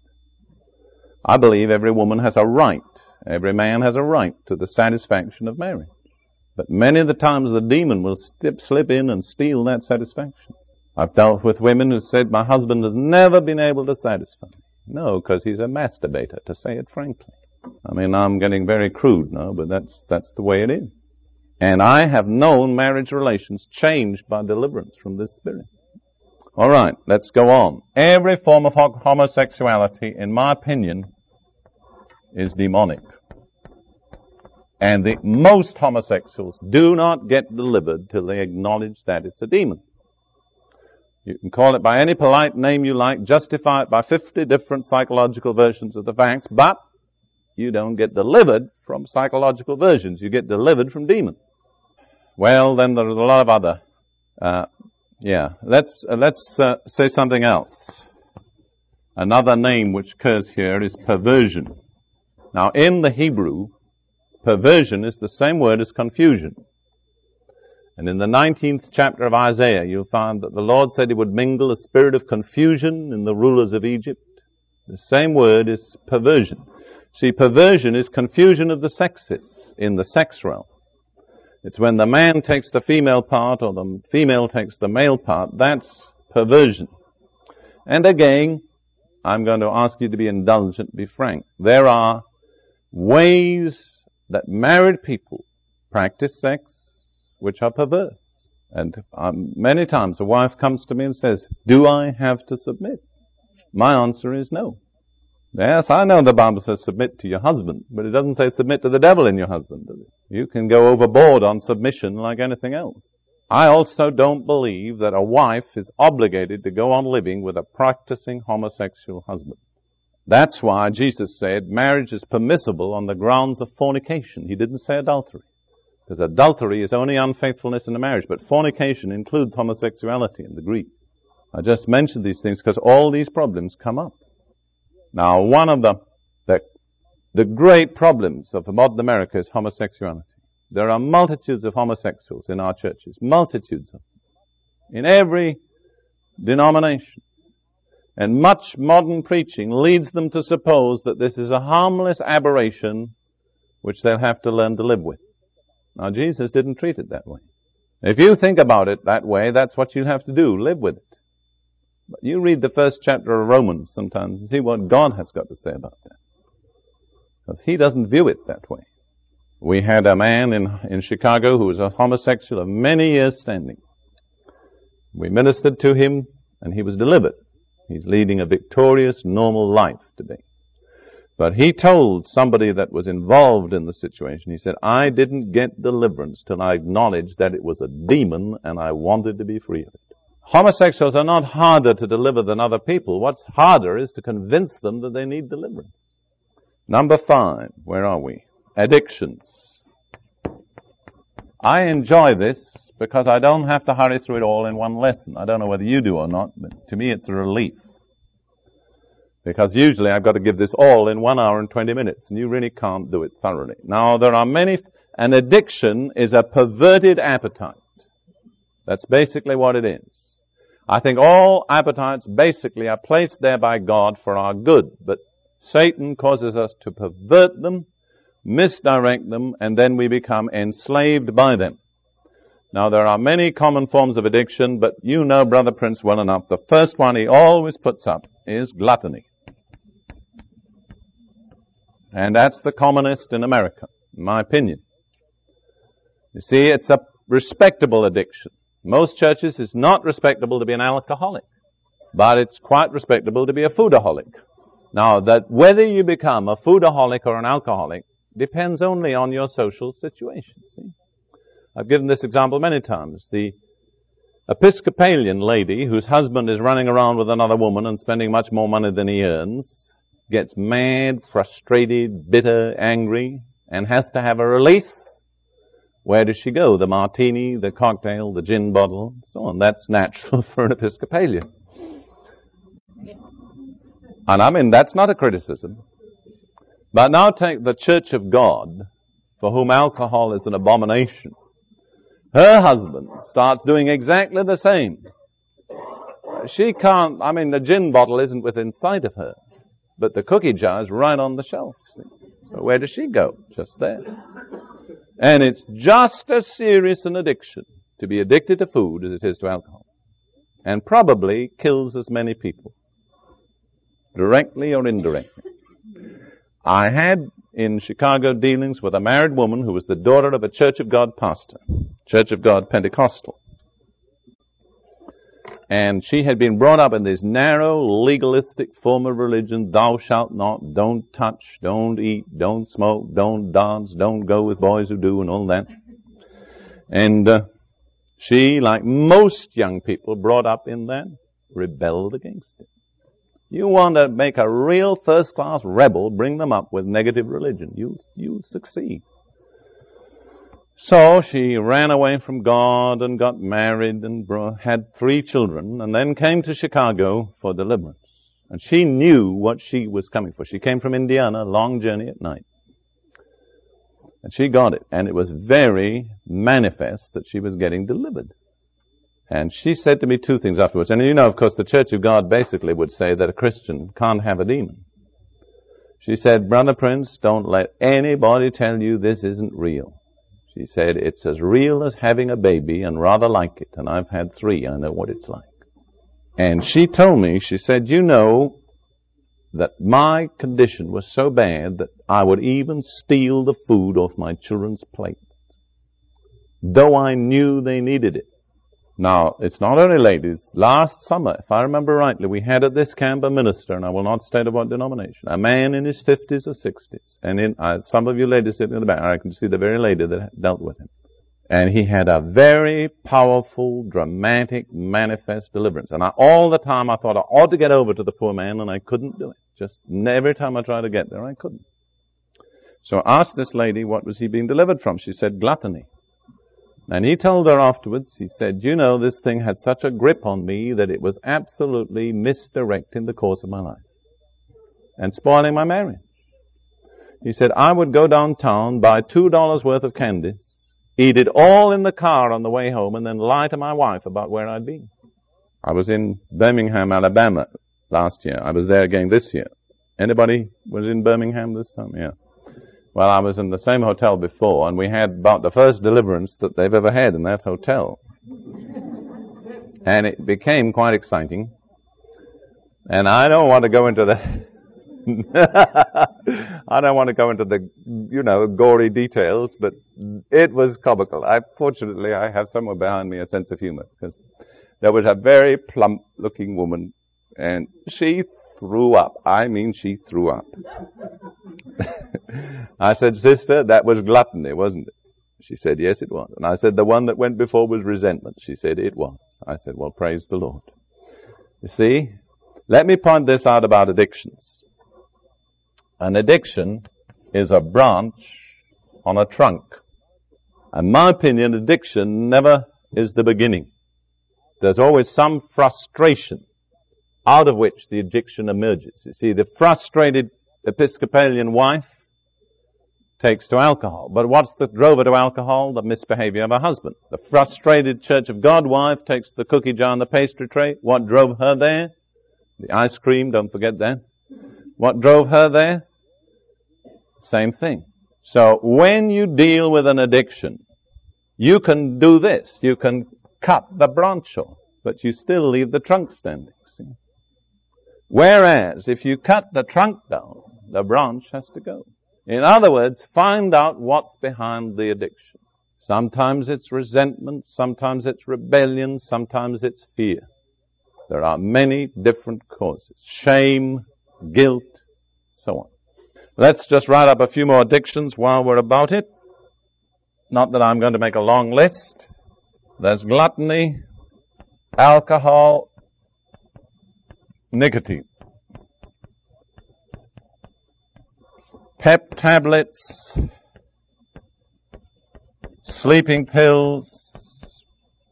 C: I believe every woman has a right, every man has a right to the satisfaction of marriage. But many of the times the demon will slip, slip in and steal that satisfaction. I've dealt with women who said, "My husband has never been able to satisfy me." No, because he's a masturbator, to say it frankly. I mean, I'm getting very crude now, but that's, that's the way it is. And I have known marriage relations changed by deliverance from this spirit. All right, let's go on. Every form of homosexuality, in my opinion, is demonic. And the most homosexuals do not get delivered till they acknowledge that it's a demon. You can call it by any polite name you like, justify it by fifty different psychological versions of the facts, but you don't get delivered from psychological versions. You get delivered from demons. Well, then there's a lot of other, uh, yeah. Let's, uh, let's uh, say something else. Another name which occurs here is perversion. Now, in the Hebrew, perversion is the same word as confusion. And in the nineteenth chapter of Isaiah, you'll find that the Lord said He would mingle a spirit of confusion in the rulers of Egypt. The same word is perversion. See, perversion is confusion of the sexes in the sex realm. It's when the man takes the female part or the female takes the male part. That's perversion. And again, I'm going to ask you to be indulgent, be frank. There are ways that married people practice sex which are perverse. And um, many times a wife comes to me and says, "Do I have to submit?" My answer is no. Yes, I know the Bible says submit to your husband, but it doesn't say submit to the devil in your husband, does it? You can go overboard on submission like anything else. I also don't believe that a wife is obligated to go on living with a practicing homosexual husband. That's why Jesus said marriage is permissible on the grounds of fornication. He didn't say adultery. Because adultery is only unfaithfulness in a marriage, but fornication includes homosexuality in the Greek. I just mentioned these things because all these problems come up. Now, one of the, the, the great problems of modern America is homosexuality. There are multitudes of homosexuals in our churches, multitudes of them, in every denomination. And much modern preaching leads them to suppose that this is a harmless aberration which they'll have to learn to live with. Now, Jesus didn't treat it that way. If you think about it that way, that's what you have to do, live with it. But you read the first chapter of Romans sometimes and see what God has got to say about that. Because He doesn't view it that way. We had a man in, in Chicago who was a homosexual of many years standing. We ministered to him and he was delivered. He's leading a victorious, normal life today. But he told somebody that was involved in the situation, he said, I didn't get deliverance till I acknowledged that it was a demon and I wanted to be free of it. Homosexuals are not harder to deliver than other people. What's harder is to convince them that they need deliverance. Number five, where are we? Addictions. I enjoy this because I don't have to hurry through it all in one lesson. I don't know whether you do or not, but to me it's a relief. Because usually I've got to give this all in one hour and twenty minutes, and you really can't do it thoroughly. Now, there are many, an addiction is a perverted appetite. That's basically what it is. I think all appetites basically are placed there by God for our good, but Satan causes us to pervert them, misdirect them, and then we become enslaved by them. Now, there are many common forms of addiction, but you know Brother Prince well enough. The first one he always puts up is gluttony. And that's the commonest in America, in my opinion. You see, it's a respectable addiction. Most churches, it's not respectable to be an alcoholic, but it's quite respectable to be a foodaholic. Now, that whether you become a foodaholic or an alcoholic depends only on your social situation. See? I've given this example many times. The Episcopalian lady whose husband is running around with another woman and spending much more money than he earns gets mad, frustrated, bitter, angry, and has to have a release. Where does she go? The martini, the cocktail, the gin bottle, and so on. That's natural for an Episcopalian. And I mean, that's not a criticism. But now take the Church of God, for whom alcohol is an abomination. Her husband starts doing exactly the same. She can't, I mean, the gin bottle isn't within sight of her, but the cookie jar is right on the shelf. See? So where does she go? Just there. And it's just as serious an addiction to be addicted to food as it is to alcohol. And probably kills as many people, directly or indirectly. I had in Chicago dealings with a married woman who was the daughter of a Church of God pastor, Church of God Pentecostal. And she had been brought up in this narrow, legalistic form of religion, thou shalt not, don't touch, don't eat, don't smoke, don't dance, don't go with boys who do, and all that. And uh, she, like most young people brought up in that, rebelled against it. You want to make a real first-class rebel, bring them up with negative religion. You'll, you'll succeed. So she ran away from God and got married and had three children and then came to Chicago for deliverance. And she knew what she was coming for. She came from Indiana, a long journey at night. And she got it. And it was very manifest that she was getting delivered. And she said to me two things afterwards. And you know, of course, the Church of God basically would say that a Christian can't have a demon. She said, Brother Prince, don't let anybody tell you this isn't real. She said, it's as real as having a baby and rather like it. And I've had three. I know what it's like. And she told me, she said, you know that my condition was so bad that I would even steal the food off my children's plate, though I knew they needed it. Now, it's not only ladies. Last summer, if I remember rightly, we had at this camp a minister, and I will not state of what denomination, a man in his fifties or sixties. And in, uh, some of you ladies sitting in the back, I can see the very lady that dealt with him. And he had a very powerful, dramatic, manifest deliverance. And I, all the time I thought I ought to get over to the poor man, and I couldn't do it. Just every time I tried to get there, I couldn't. So I asked this lady, what was he being delivered from? She said, gluttony. And he told her afterwards, he said, you know, this thing had such a grip on me that it was absolutely misdirecting the course of my life and spoiling my marriage. He said, I would go downtown, buy two dollars worth of candies, eat it all in the car on the way home, and then lie to my wife about where I'd been. I was in Birmingham, Alabama, last year. I was there again this year. Anybody was in Birmingham this time? Yeah. Well, I was in the same hotel before, and we had about the first deliverance that they've ever had in that hotel. And it became quite exciting. And I don't want to go into the I don't want to go into the, you know, gory details, but it was comical. I, fortunately, I have somewhere behind me a sense of humor, because there was a very plump-looking woman, and she threw up. I mean, she threw up. I said, "Sister, that was gluttony, wasn't it?" She said, "Yes, it was." And I said, "The one that went before was resentment." She said, "It was." I said, "Well, praise the Lord." You see, let me point this out about addictions. An addiction is a branch on a trunk. In my opinion, addiction never is the beginning. There's always some frustration out of which the addiction emerges. You see, the frustrated Episcopalian wife takes to alcohol. But what's that drove her to alcohol? The misbehavior of her husband. The frustrated Church of God wife takes to the cookie jar and the pastry tray. What drove her there? The ice cream, don't forget that. What drove her there? Same thing. So when you deal with an addiction, you can do this. You can cut the branch off, but you still leave the trunk standing. See? Whereas if you cut the trunk down, the branch has to go. In other words, find out what's behind the addiction. Sometimes it's resentment, sometimes it's rebellion, sometimes it's fear. There are many different causes. Shame, guilt, so on. Let's just write up a few more addictions while we're about it. Not that I'm going to make a long list. There's gluttony, alcohol, nicotine, pep tablets, sleeping pills,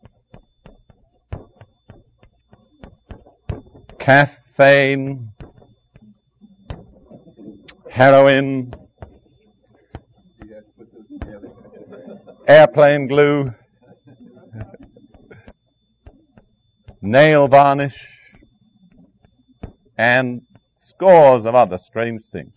C: caffeine, heroin, airplane glue, nail varnish, and scores of other strange things.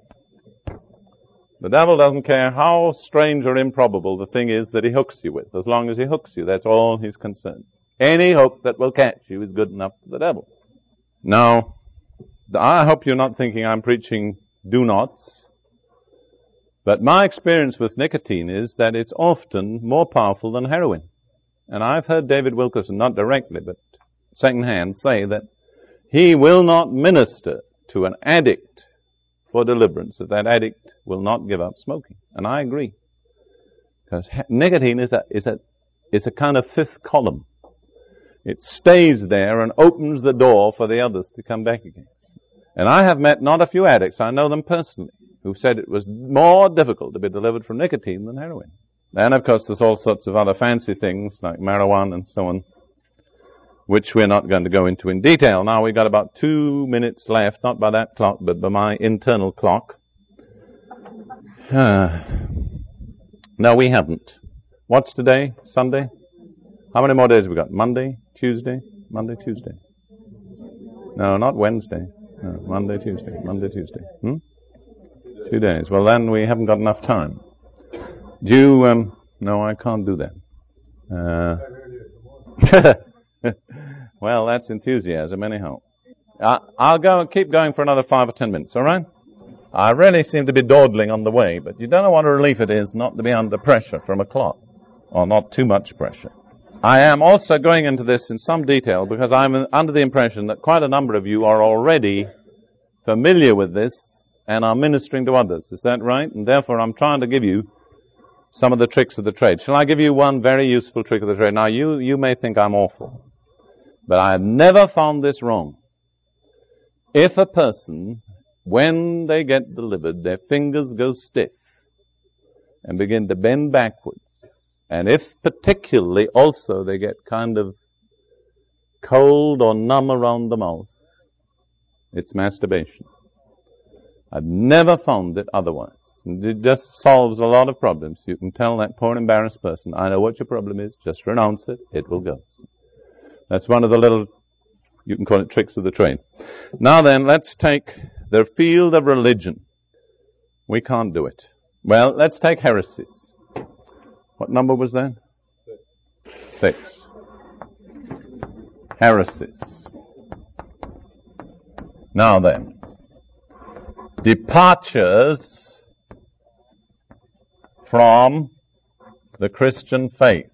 C: The devil doesn't care how strange or improbable the thing is that he hooks you with. As long as he hooks you, that's all he's concerned. Any hook that will catch you is good enough for the devil. Now, I hope you're not thinking I'm preaching do-nots, but my experience with nicotine is that it's often more powerful than heroin. And I've heard David Wilkerson, not directly, but secondhand, say that he will not minister to an addict for deliverance if that addict will not give up smoking. And I agree. Because nicotine is a, is a, is a kind of fifth column. It stays there and opens the door for the others to come back again. And I have met not a few addicts, I know them personally, who said it was more difficult to be delivered from nicotine than heroin. And of course there's all sorts of other fancy things like marijuana and so on, which we're not going to go into in detail. Now we've got about two minutes left, not by that clock, but by my internal clock. Uh, no, we haven't. What's today? Sunday? How many more days have we got? Monday? Tuesday? Monday, Tuesday. No, not Wednesday. No, Monday, Tuesday. Monday, Tuesday. Hmm? Two days. Well, then we haven't got enough time. Do you, um, no, I can't do that. Uh, well, that's enthusiasm anyhow. I, I'll go keep going for another five or ten minutes, all right? I really seem to be dawdling on the way, but you don't know what a relief it is not to be under pressure from a clock, or not too much pressure. I am also going into this in some detail because I'm under the impression that quite a number of you are already familiar with this and are ministering to others. Is that right? And therefore I'm trying to give you some of the tricks of the trade. Shall I give you one very useful trick of the trade? Now you, you may think I'm awful, but I have never found this wrong. If a person, when they get delivered, their fingers go stiff and begin to bend backwards, and if particularly also they get kind of cold or numb around the mouth, it's masturbation. I've never found it otherwise. It just solves a lot of problems. You can tell that poor embarrassed person, I know what your problem is, just renounce it, it will go. That's one of the little You can call it tricks of the trade. Now then, let's take the field of religion. We can't do it. Well, let's take heresies. What number was that? Six. Heresies. Now then, departures from the Christian faith.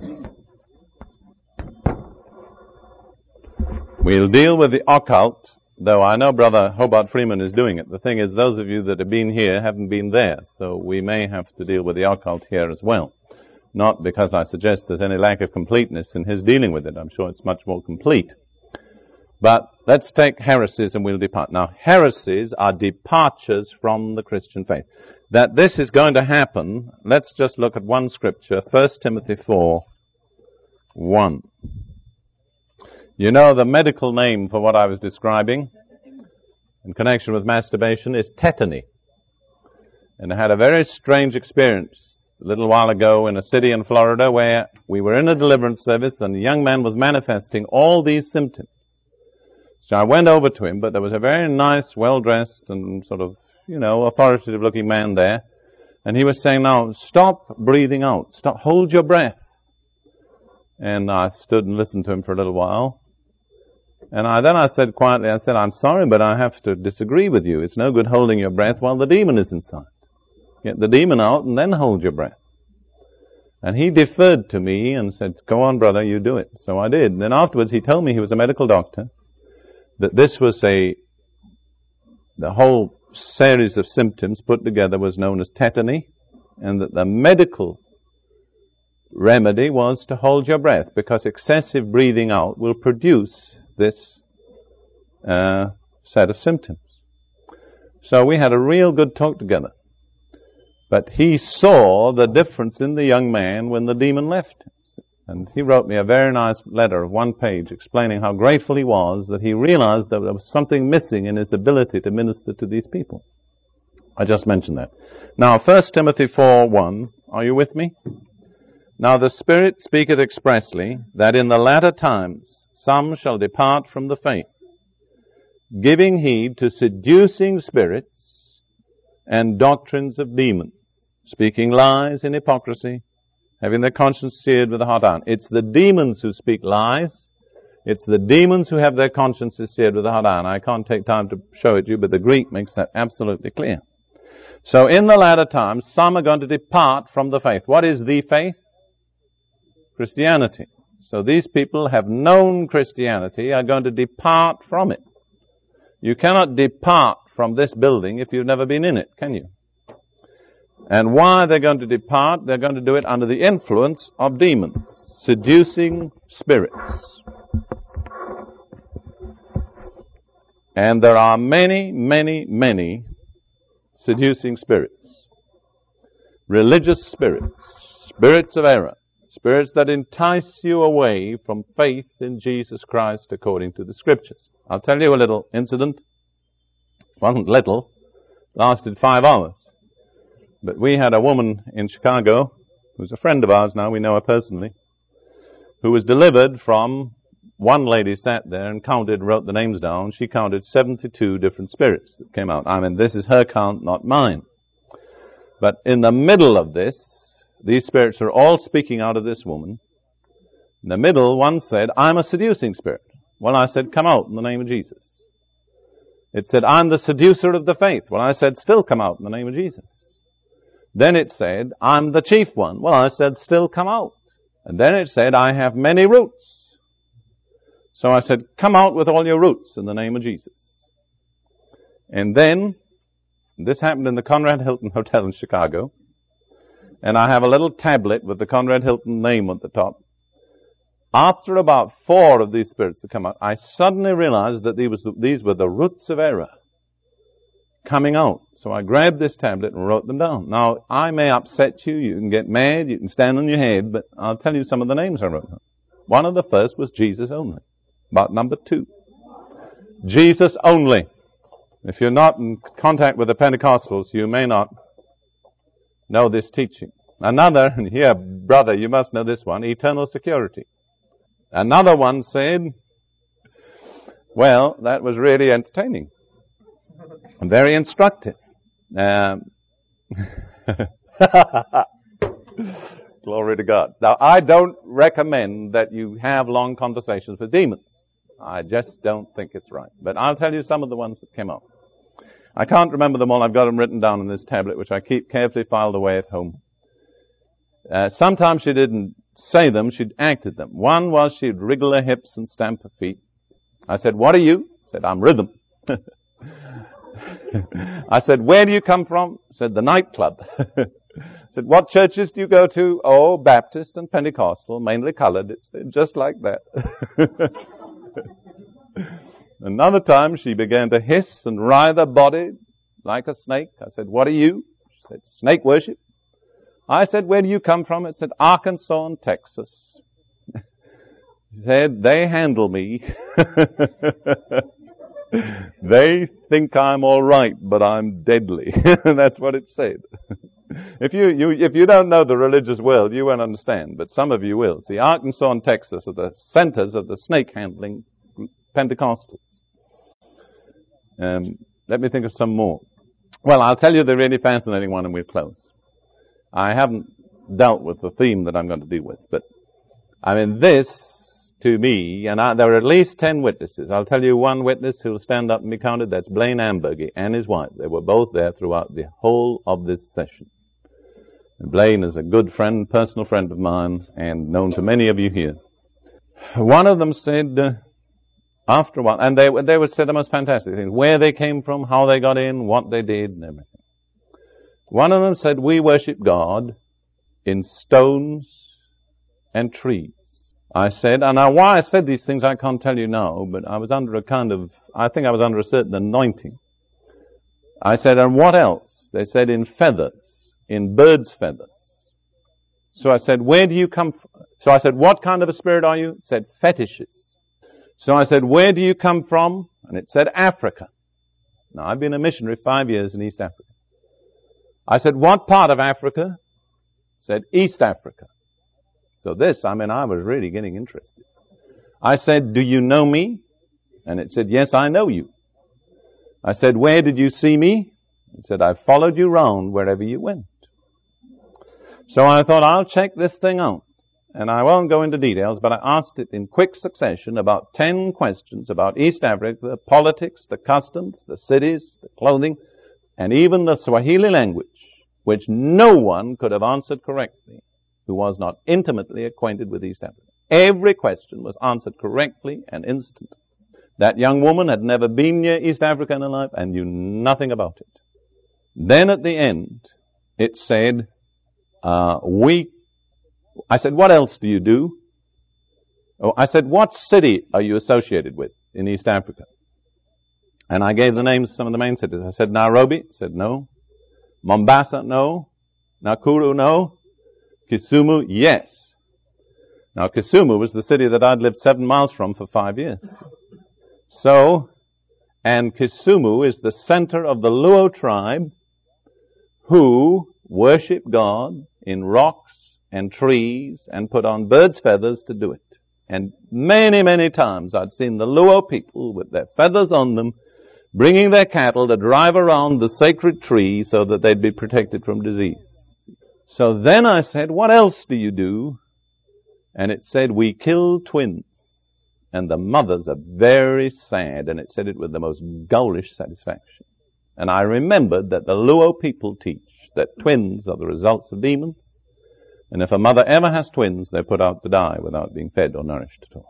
C: We'll deal with the occult, though I know Brother Hobart Freeman is doing it. The thing is, those of you that have been here haven't been there, so we may have to deal with the occult here as well. Not because I suggest there's any lack of completeness in his dealing with it. I'm sure it's much more complete. But let's take heresies and we'll depart. Now, heresies are departures from the Christian faith. That this is going to happen, let's just look at one scripture, First Timothy four, one. You know, the medical name for what I was describing in connection with masturbation is tetany. And I had a very strange experience a little while ago in a city in Florida where we were in a deliverance service and a young man was manifesting all these symptoms. So I went over to him, but there was a very nice, well-dressed and sort of, you know, authoritative-looking man there. And he was saying, now, stop breathing out. Stop, hold your breath. And I stood and listened to him for a little while. And I, then I said quietly, I said, I'm sorry, but I have to disagree with you. It's no good holding your breath while the demon is inside. Get the demon out and then hold your breath. And he deferred to me and said, go on, brother, you do it. So I did. And then afterwards he told me, he was a medical doctor, that this was a, the whole series of symptoms put together was known as tetany, and that the medical remedy was to hold your breath, because excessive breathing out will produce this uh, set of symptoms. So we had a real good talk together. But he saw the difference in the young man when the demon left him. And he wrote me a very nice letter of one page explaining how grateful he was that he realized that there was something missing in his ability to minister to these people. I just mentioned that. Now, First Timothy four, one. Are you with me? Now the Spirit speaketh expressly that in the latter times some shall depart from the faith, giving heed to seducing spirits and doctrines of demons, speaking lies in hypocrisy, having their conscience seared with a hot iron. It's the demons who speak lies. It's the demons who have their consciences seared with a hot iron. I can't take time to show it to you, but the Greek makes that absolutely clear. So in the latter times, some are going to depart from the faith. What is the faith? Christianity. So these people have known Christianity, are going to depart from it. You cannot depart from this building if you've never been in it, can you? And why they're going to depart? They're going to do it under the influence of demons, seducing spirits. And there are many, many, many seducing spirits. Religious spirits, spirits of error, spirits that entice you away from faith in Jesus Christ according to the Scriptures. I'll tell you a little incident. It wasn't little. It lasted five hours. But we had a woman in Chicago, who's a friend of ours now, we know her personally, who was delivered from, one lady sat there and counted, wrote the names down. She counted seventy-two different spirits that came out. I mean, this is her count, not mine. But in the middle of this, these spirits are all speaking out of this woman. In the middle, one said, I'm a seducing spirit. Well, I said, come out in the name of Jesus. It said, I'm the seducer of the faith. Well, I said, still come out in the name of Jesus. Then it said, I'm the chief one. Well, I said, still come out. And then it said, I have many roots. So I said, come out with all your roots in the name of Jesus. And then, this happened in the Conrad Hilton Hotel in Chicago. And I have a little tablet with the Conrad Hilton name at the top. After about four of these spirits had come out, I suddenly realized that these, was, these were the roots of error coming out. So I grabbed this tablet and wrote them down. Now, I may upset you, you can get mad, you can stand on your head, but I'll tell you some of the names I wrote down. One of the first was Jesus only. About number two. Jesus only. If you're not in contact with the Pentecostals, you may not know this teaching. Another, and here, brother, you must know this one, eternal security. Another one said, Well, that was really entertaining and very instructive. Um, Glory to God. Now, I don't recommend that you have long conversations with demons. I just don't think it's right. But I'll tell you some of the ones that came up. I can't remember them all. I've got them written down on this tablet, which I keep carefully filed away at home. Uh, sometimes she didn't say them, she'd acted them. One was she'd wriggle her hips and stamp her feet. I said, "What are you?" Said, "I'm rhythm." I said, "Where do you come from?" Said, "The nightclub." Said, "What churches do you go to?" "Oh, Baptist and Pentecostal, mainly colored." It's just like that. Another time she began to hiss and writhe her body like a snake. I said, "What are you?" She said, "Snake worship." I said, "Where do you come from?" It said, "Arkansas and Texas." She said, "They handle me." "They think I'm all right, but I'm deadly." That's what it said. If you, you, if you don't know the religious world, you won't understand, but some of you will. See, Arkansas and Texas are the centers of the snake handling Pentecostals. Um, let me think of some more. Well, I'll tell you the really fascinating one and we'll close. I haven't dealt with the theme that I'm going to deal with, but I mean, this to me, and I, there are at least ten witnesses. I'll tell you one witness who will stand up and be counted. That's Blaine Ambergy and his wife. They were both there throughout the whole of this session. And Blaine is a good friend, personal friend of mine, and known to many of you here. One of them said, uh, after a while, and they, they would say the most fantastic things, where they came from, how they got in, what they did, and everything. One of them said, "We worship God in stones and trees." I said, and now why I said these things I can't tell you now, but I was under a kind of, I think I was under a certain anointing. I said, "And what else?" They said, "In feathers, in birds' feathers." So I said, "Where do you come from?" So I said, "What kind of a spirit are you?" It said, "Fetishes." So I said, "Where do you come from?" And it said, "Africa." Now, I've been a missionary five years in East Africa. I said, "What part of Africa?" It said, "East Africa." So this, I mean, I was really getting interested. I said, "Do you know me?" And it said, "Yes, I know you." I said, "Where did you see me?" It said, "I followed you round wherever you went." So I thought, I'll check this thing out. And I won't go into details, but I asked it in quick succession about ten questions about East Africa, the politics, the customs, the cities, the clothing, and even the Swahili language, which no one could have answered correctly who was not intimately acquainted with East Africa. Every question was answered correctly and instant. That young woman had never been near East Africa in her life and knew nothing about it. Then at the end, it said, uh, we, I said, "What else do you do?" Oh, I said, "What city are you associated with in East Africa?" And I gave the names of some of the main cities. I said, "Nairobi?" It said, "No." "Mombasa?" "No." "Nakuru?" "No." "Kisumu?" "Yes." Now, Kisumu was the city that I'd lived seven miles from for five years. So, and Kisumu is the center of the Luo tribe who worship God in rocks and trees and put on birds' feathers to do it. And many, many times I'd seen the Luo people with their feathers on them bringing their cattle to drive around the sacred tree so that they'd be protected from disease. So then I said, "What else do you do?" And it said, "We kill twins. And the mothers are very sad." And it said it with the most ghoulish satisfaction. And I remembered that the Luo people teach that twins are the results of demons. And if a mother ever has twins, they're put out to die without being fed or nourished at all.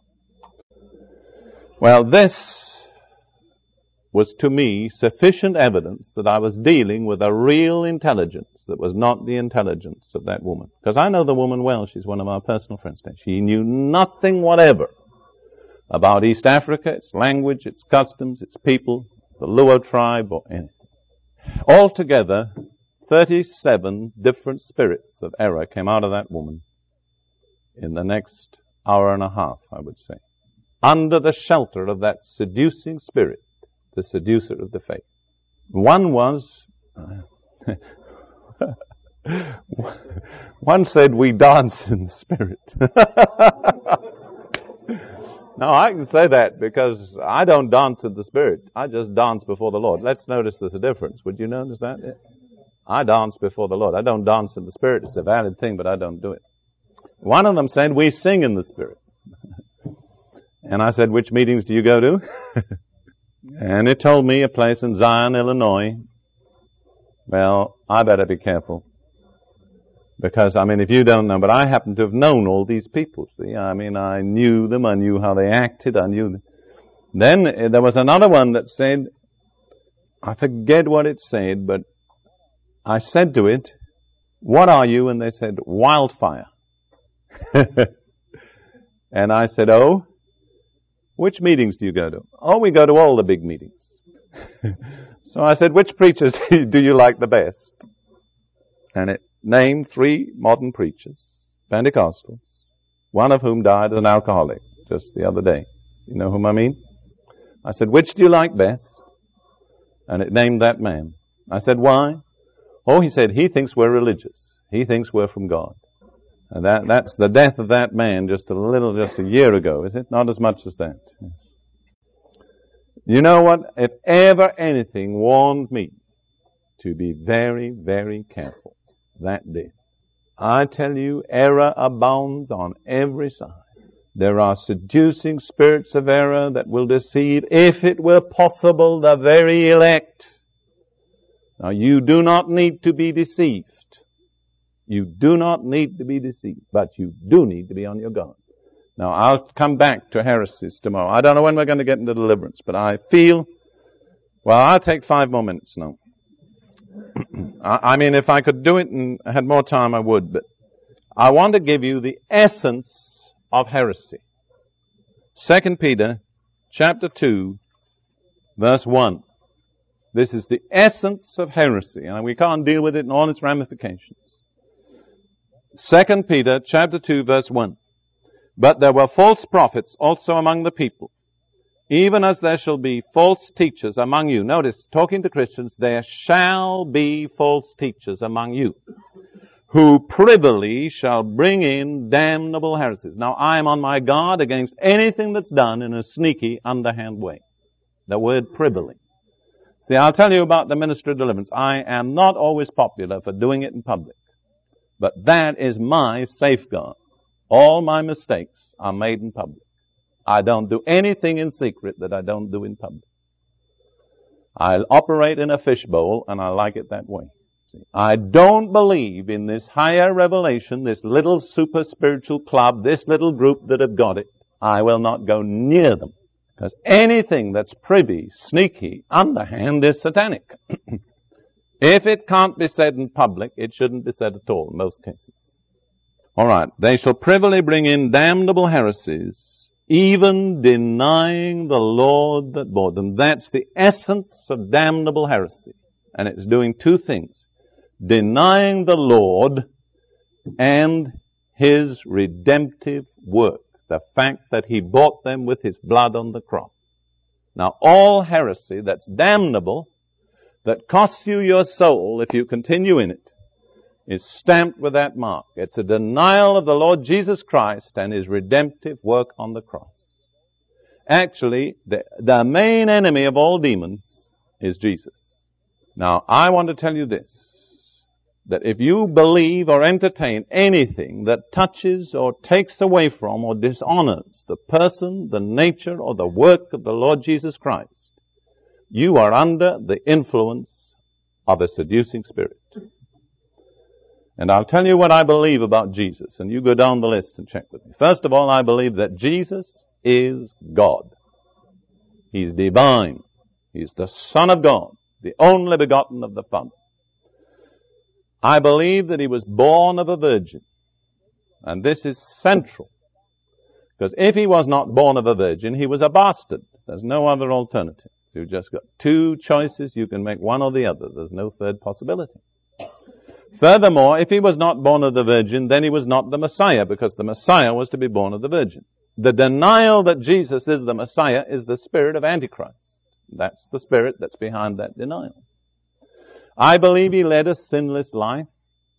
C: Well, this was to me sufficient evidence that I was dealing with a real intelligence that was not the intelligence of that woman. Because I know the woman well. She's one of our personal friends. She knew nothing whatever about East Africa, its language, its customs, its people, the Luo tribe, or anything. Altogether, thirty-seven different spirits of error came out of that woman in the next hour and a half, I would say, under the shelter of that seducing spirit, the seducer of the faith. One was, one said, "We dance in the spirit." No, I can say that because I don't dance in the Spirit. I just dance before the Lord. Let's notice there's a difference. Would you notice that? I dance before the Lord. I don't dance in the Spirit. It's a valid thing, but I don't do it. One of them said, we sing in the Spirit. And I said, which meetings do you go to? And it told me a place in Zion, Illinois. Well, I better be careful. Because, I mean, if you don't know, but I happen to have known all these people, see. I mean, I knew them, I knew how they acted, I knew them. Then uh, there was another one that said, I forget what it said, but I said to it, what are you? And they said, wildfire. And I said, oh, which meetings do you go to? Oh, we go to all the big meetings. So I said, which preachers do you like the best? And it named three modern preachers, Pentecostals, one of whom died as an alcoholic just the other day. You know whom I mean? I said, which do you like best? And it named that man. I said, why? Oh, he said, he thinks we're religious. He thinks we're from God. And that, that's the death of that man just a little, just a year ago, is it? Not as much as that. You know what? If ever anything warned me to be very, very careful, that did. I tell you, error abounds on every side. There are seducing spirits of error that will deceive, if it were possible, the very elect. Now, you do not need to be deceived. You do not need to be deceived, but you do need to be on your guard. Now, I'll come back to heresies tomorrow. I don't know when we're going to get into deliverance, but I feel, well, I'll take five more minutes now. I mean, if I could do it and had more time, I would, but I want to give you the essence of heresy. Second Peter chapter two, verse one. This is the essence of heresy, and we can't deal with it in all its ramifications. Second Peter chapter two, verse one. But there were false prophets also among the people, even as there shall be false teachers among you. Notice, talking to Christians, there shall be false teachers among you, who privily shall bring in damnable heresies. Now, I am on my guard against anything that's done in a sneaky, underhand way. The word privily. See, I'll tell you about the ministry of deliverance. I am not always popular for doing it in public, but that is my safeguard. All my mistakes are made in public. I don't do anything in secret that I don't do in public. I operate in a fishbowl, and I like it that way. See, I don't believe in this higher revelation, this little super spiritual club, this little group that have got it. I will not go near them, because anything that's privy, sneaky, underhand is satanic. If it can't be said in public, it shouldn't be said at all in most cases. All right. They shall privily bring in damnable heresies, even denying the Lord that bought them. That's the essence of damnable heresy. And it's doing two things. Denying the Lord and His redemptive work. The fact that He bought them with His blood on the cross. Now, all heresy that's damnable, that costs you your soul if you continue in it, is stamped with that mark. It's a denial of the Lord Jesus Christ and His redemptive work on the cross. Actually, the, the main enemy of all demons is Jesus. Now, I want to tell you this, that if you believe or entertain anything that touches or takes away from or dishonors the person, the nature, or the work of the Lord Jesus Christ, you are under the influence of a seducing spirit. And I'll tell you what I believe about Jesus, and you go down the list and check with me. First of all, I believe that Jesus is God. He's divine. He's the Son of God, the only begotten of the Father. I believe that He was born of a virgin. And this is central. Because if He was not born of a virgin, He was a bastard. There's no other alternative. You've just got two choices. You can make one or the other. There's no third possibility. Furthermore, if He was not born of the Virgin, then He was not the Messiah, because the Messiah was to be born of the Virgin. The denial that Jesus is the Messiah is the spirit of Antichrist. That's the spirit that's behind that denial. I believe He led a sinless life.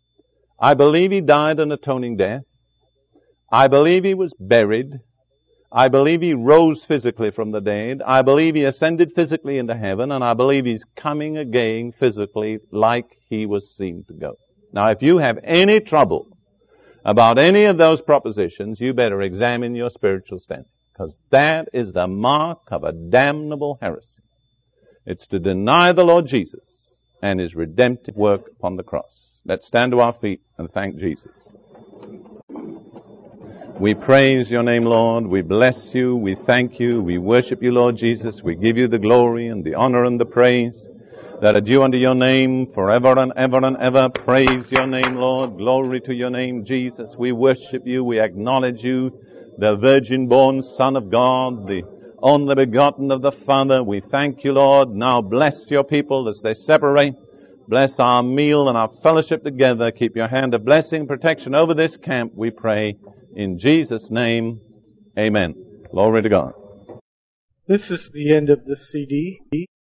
C: I believe He died an atoning death. I believe He was buried. I believe he rose physically from the dead. I believe he ascended physically into heaven, and I believe he's coming again physically like he was seen to go. Now, if you have any trouble about any of those propositions, you better examine your spiritual standing, because that is the mark of a damnable heresy. It's to deny the Lord Jesus and his redemptive work upon the cross. Let's stand to our feet and thank Jesus. We praise your name, Lord. We bless you. We thank you. We worship you, Lord Jesus. We give you the glory and the honor and the praise that are due unto your name forever and ever and ever. Praise your name, Lord. Glory to your name, Jesus. We worship you. We acknowledge you, the virgin-born Son of God, the only begotten of the Father. We thank you, Lord. Now bless your people as they separate. Bless our meal and our fellowship together. Keep your hand of blessing and protection over this camp, we pray. In Jesus' name, amen. Glory to God.
D: This is the end of the C D.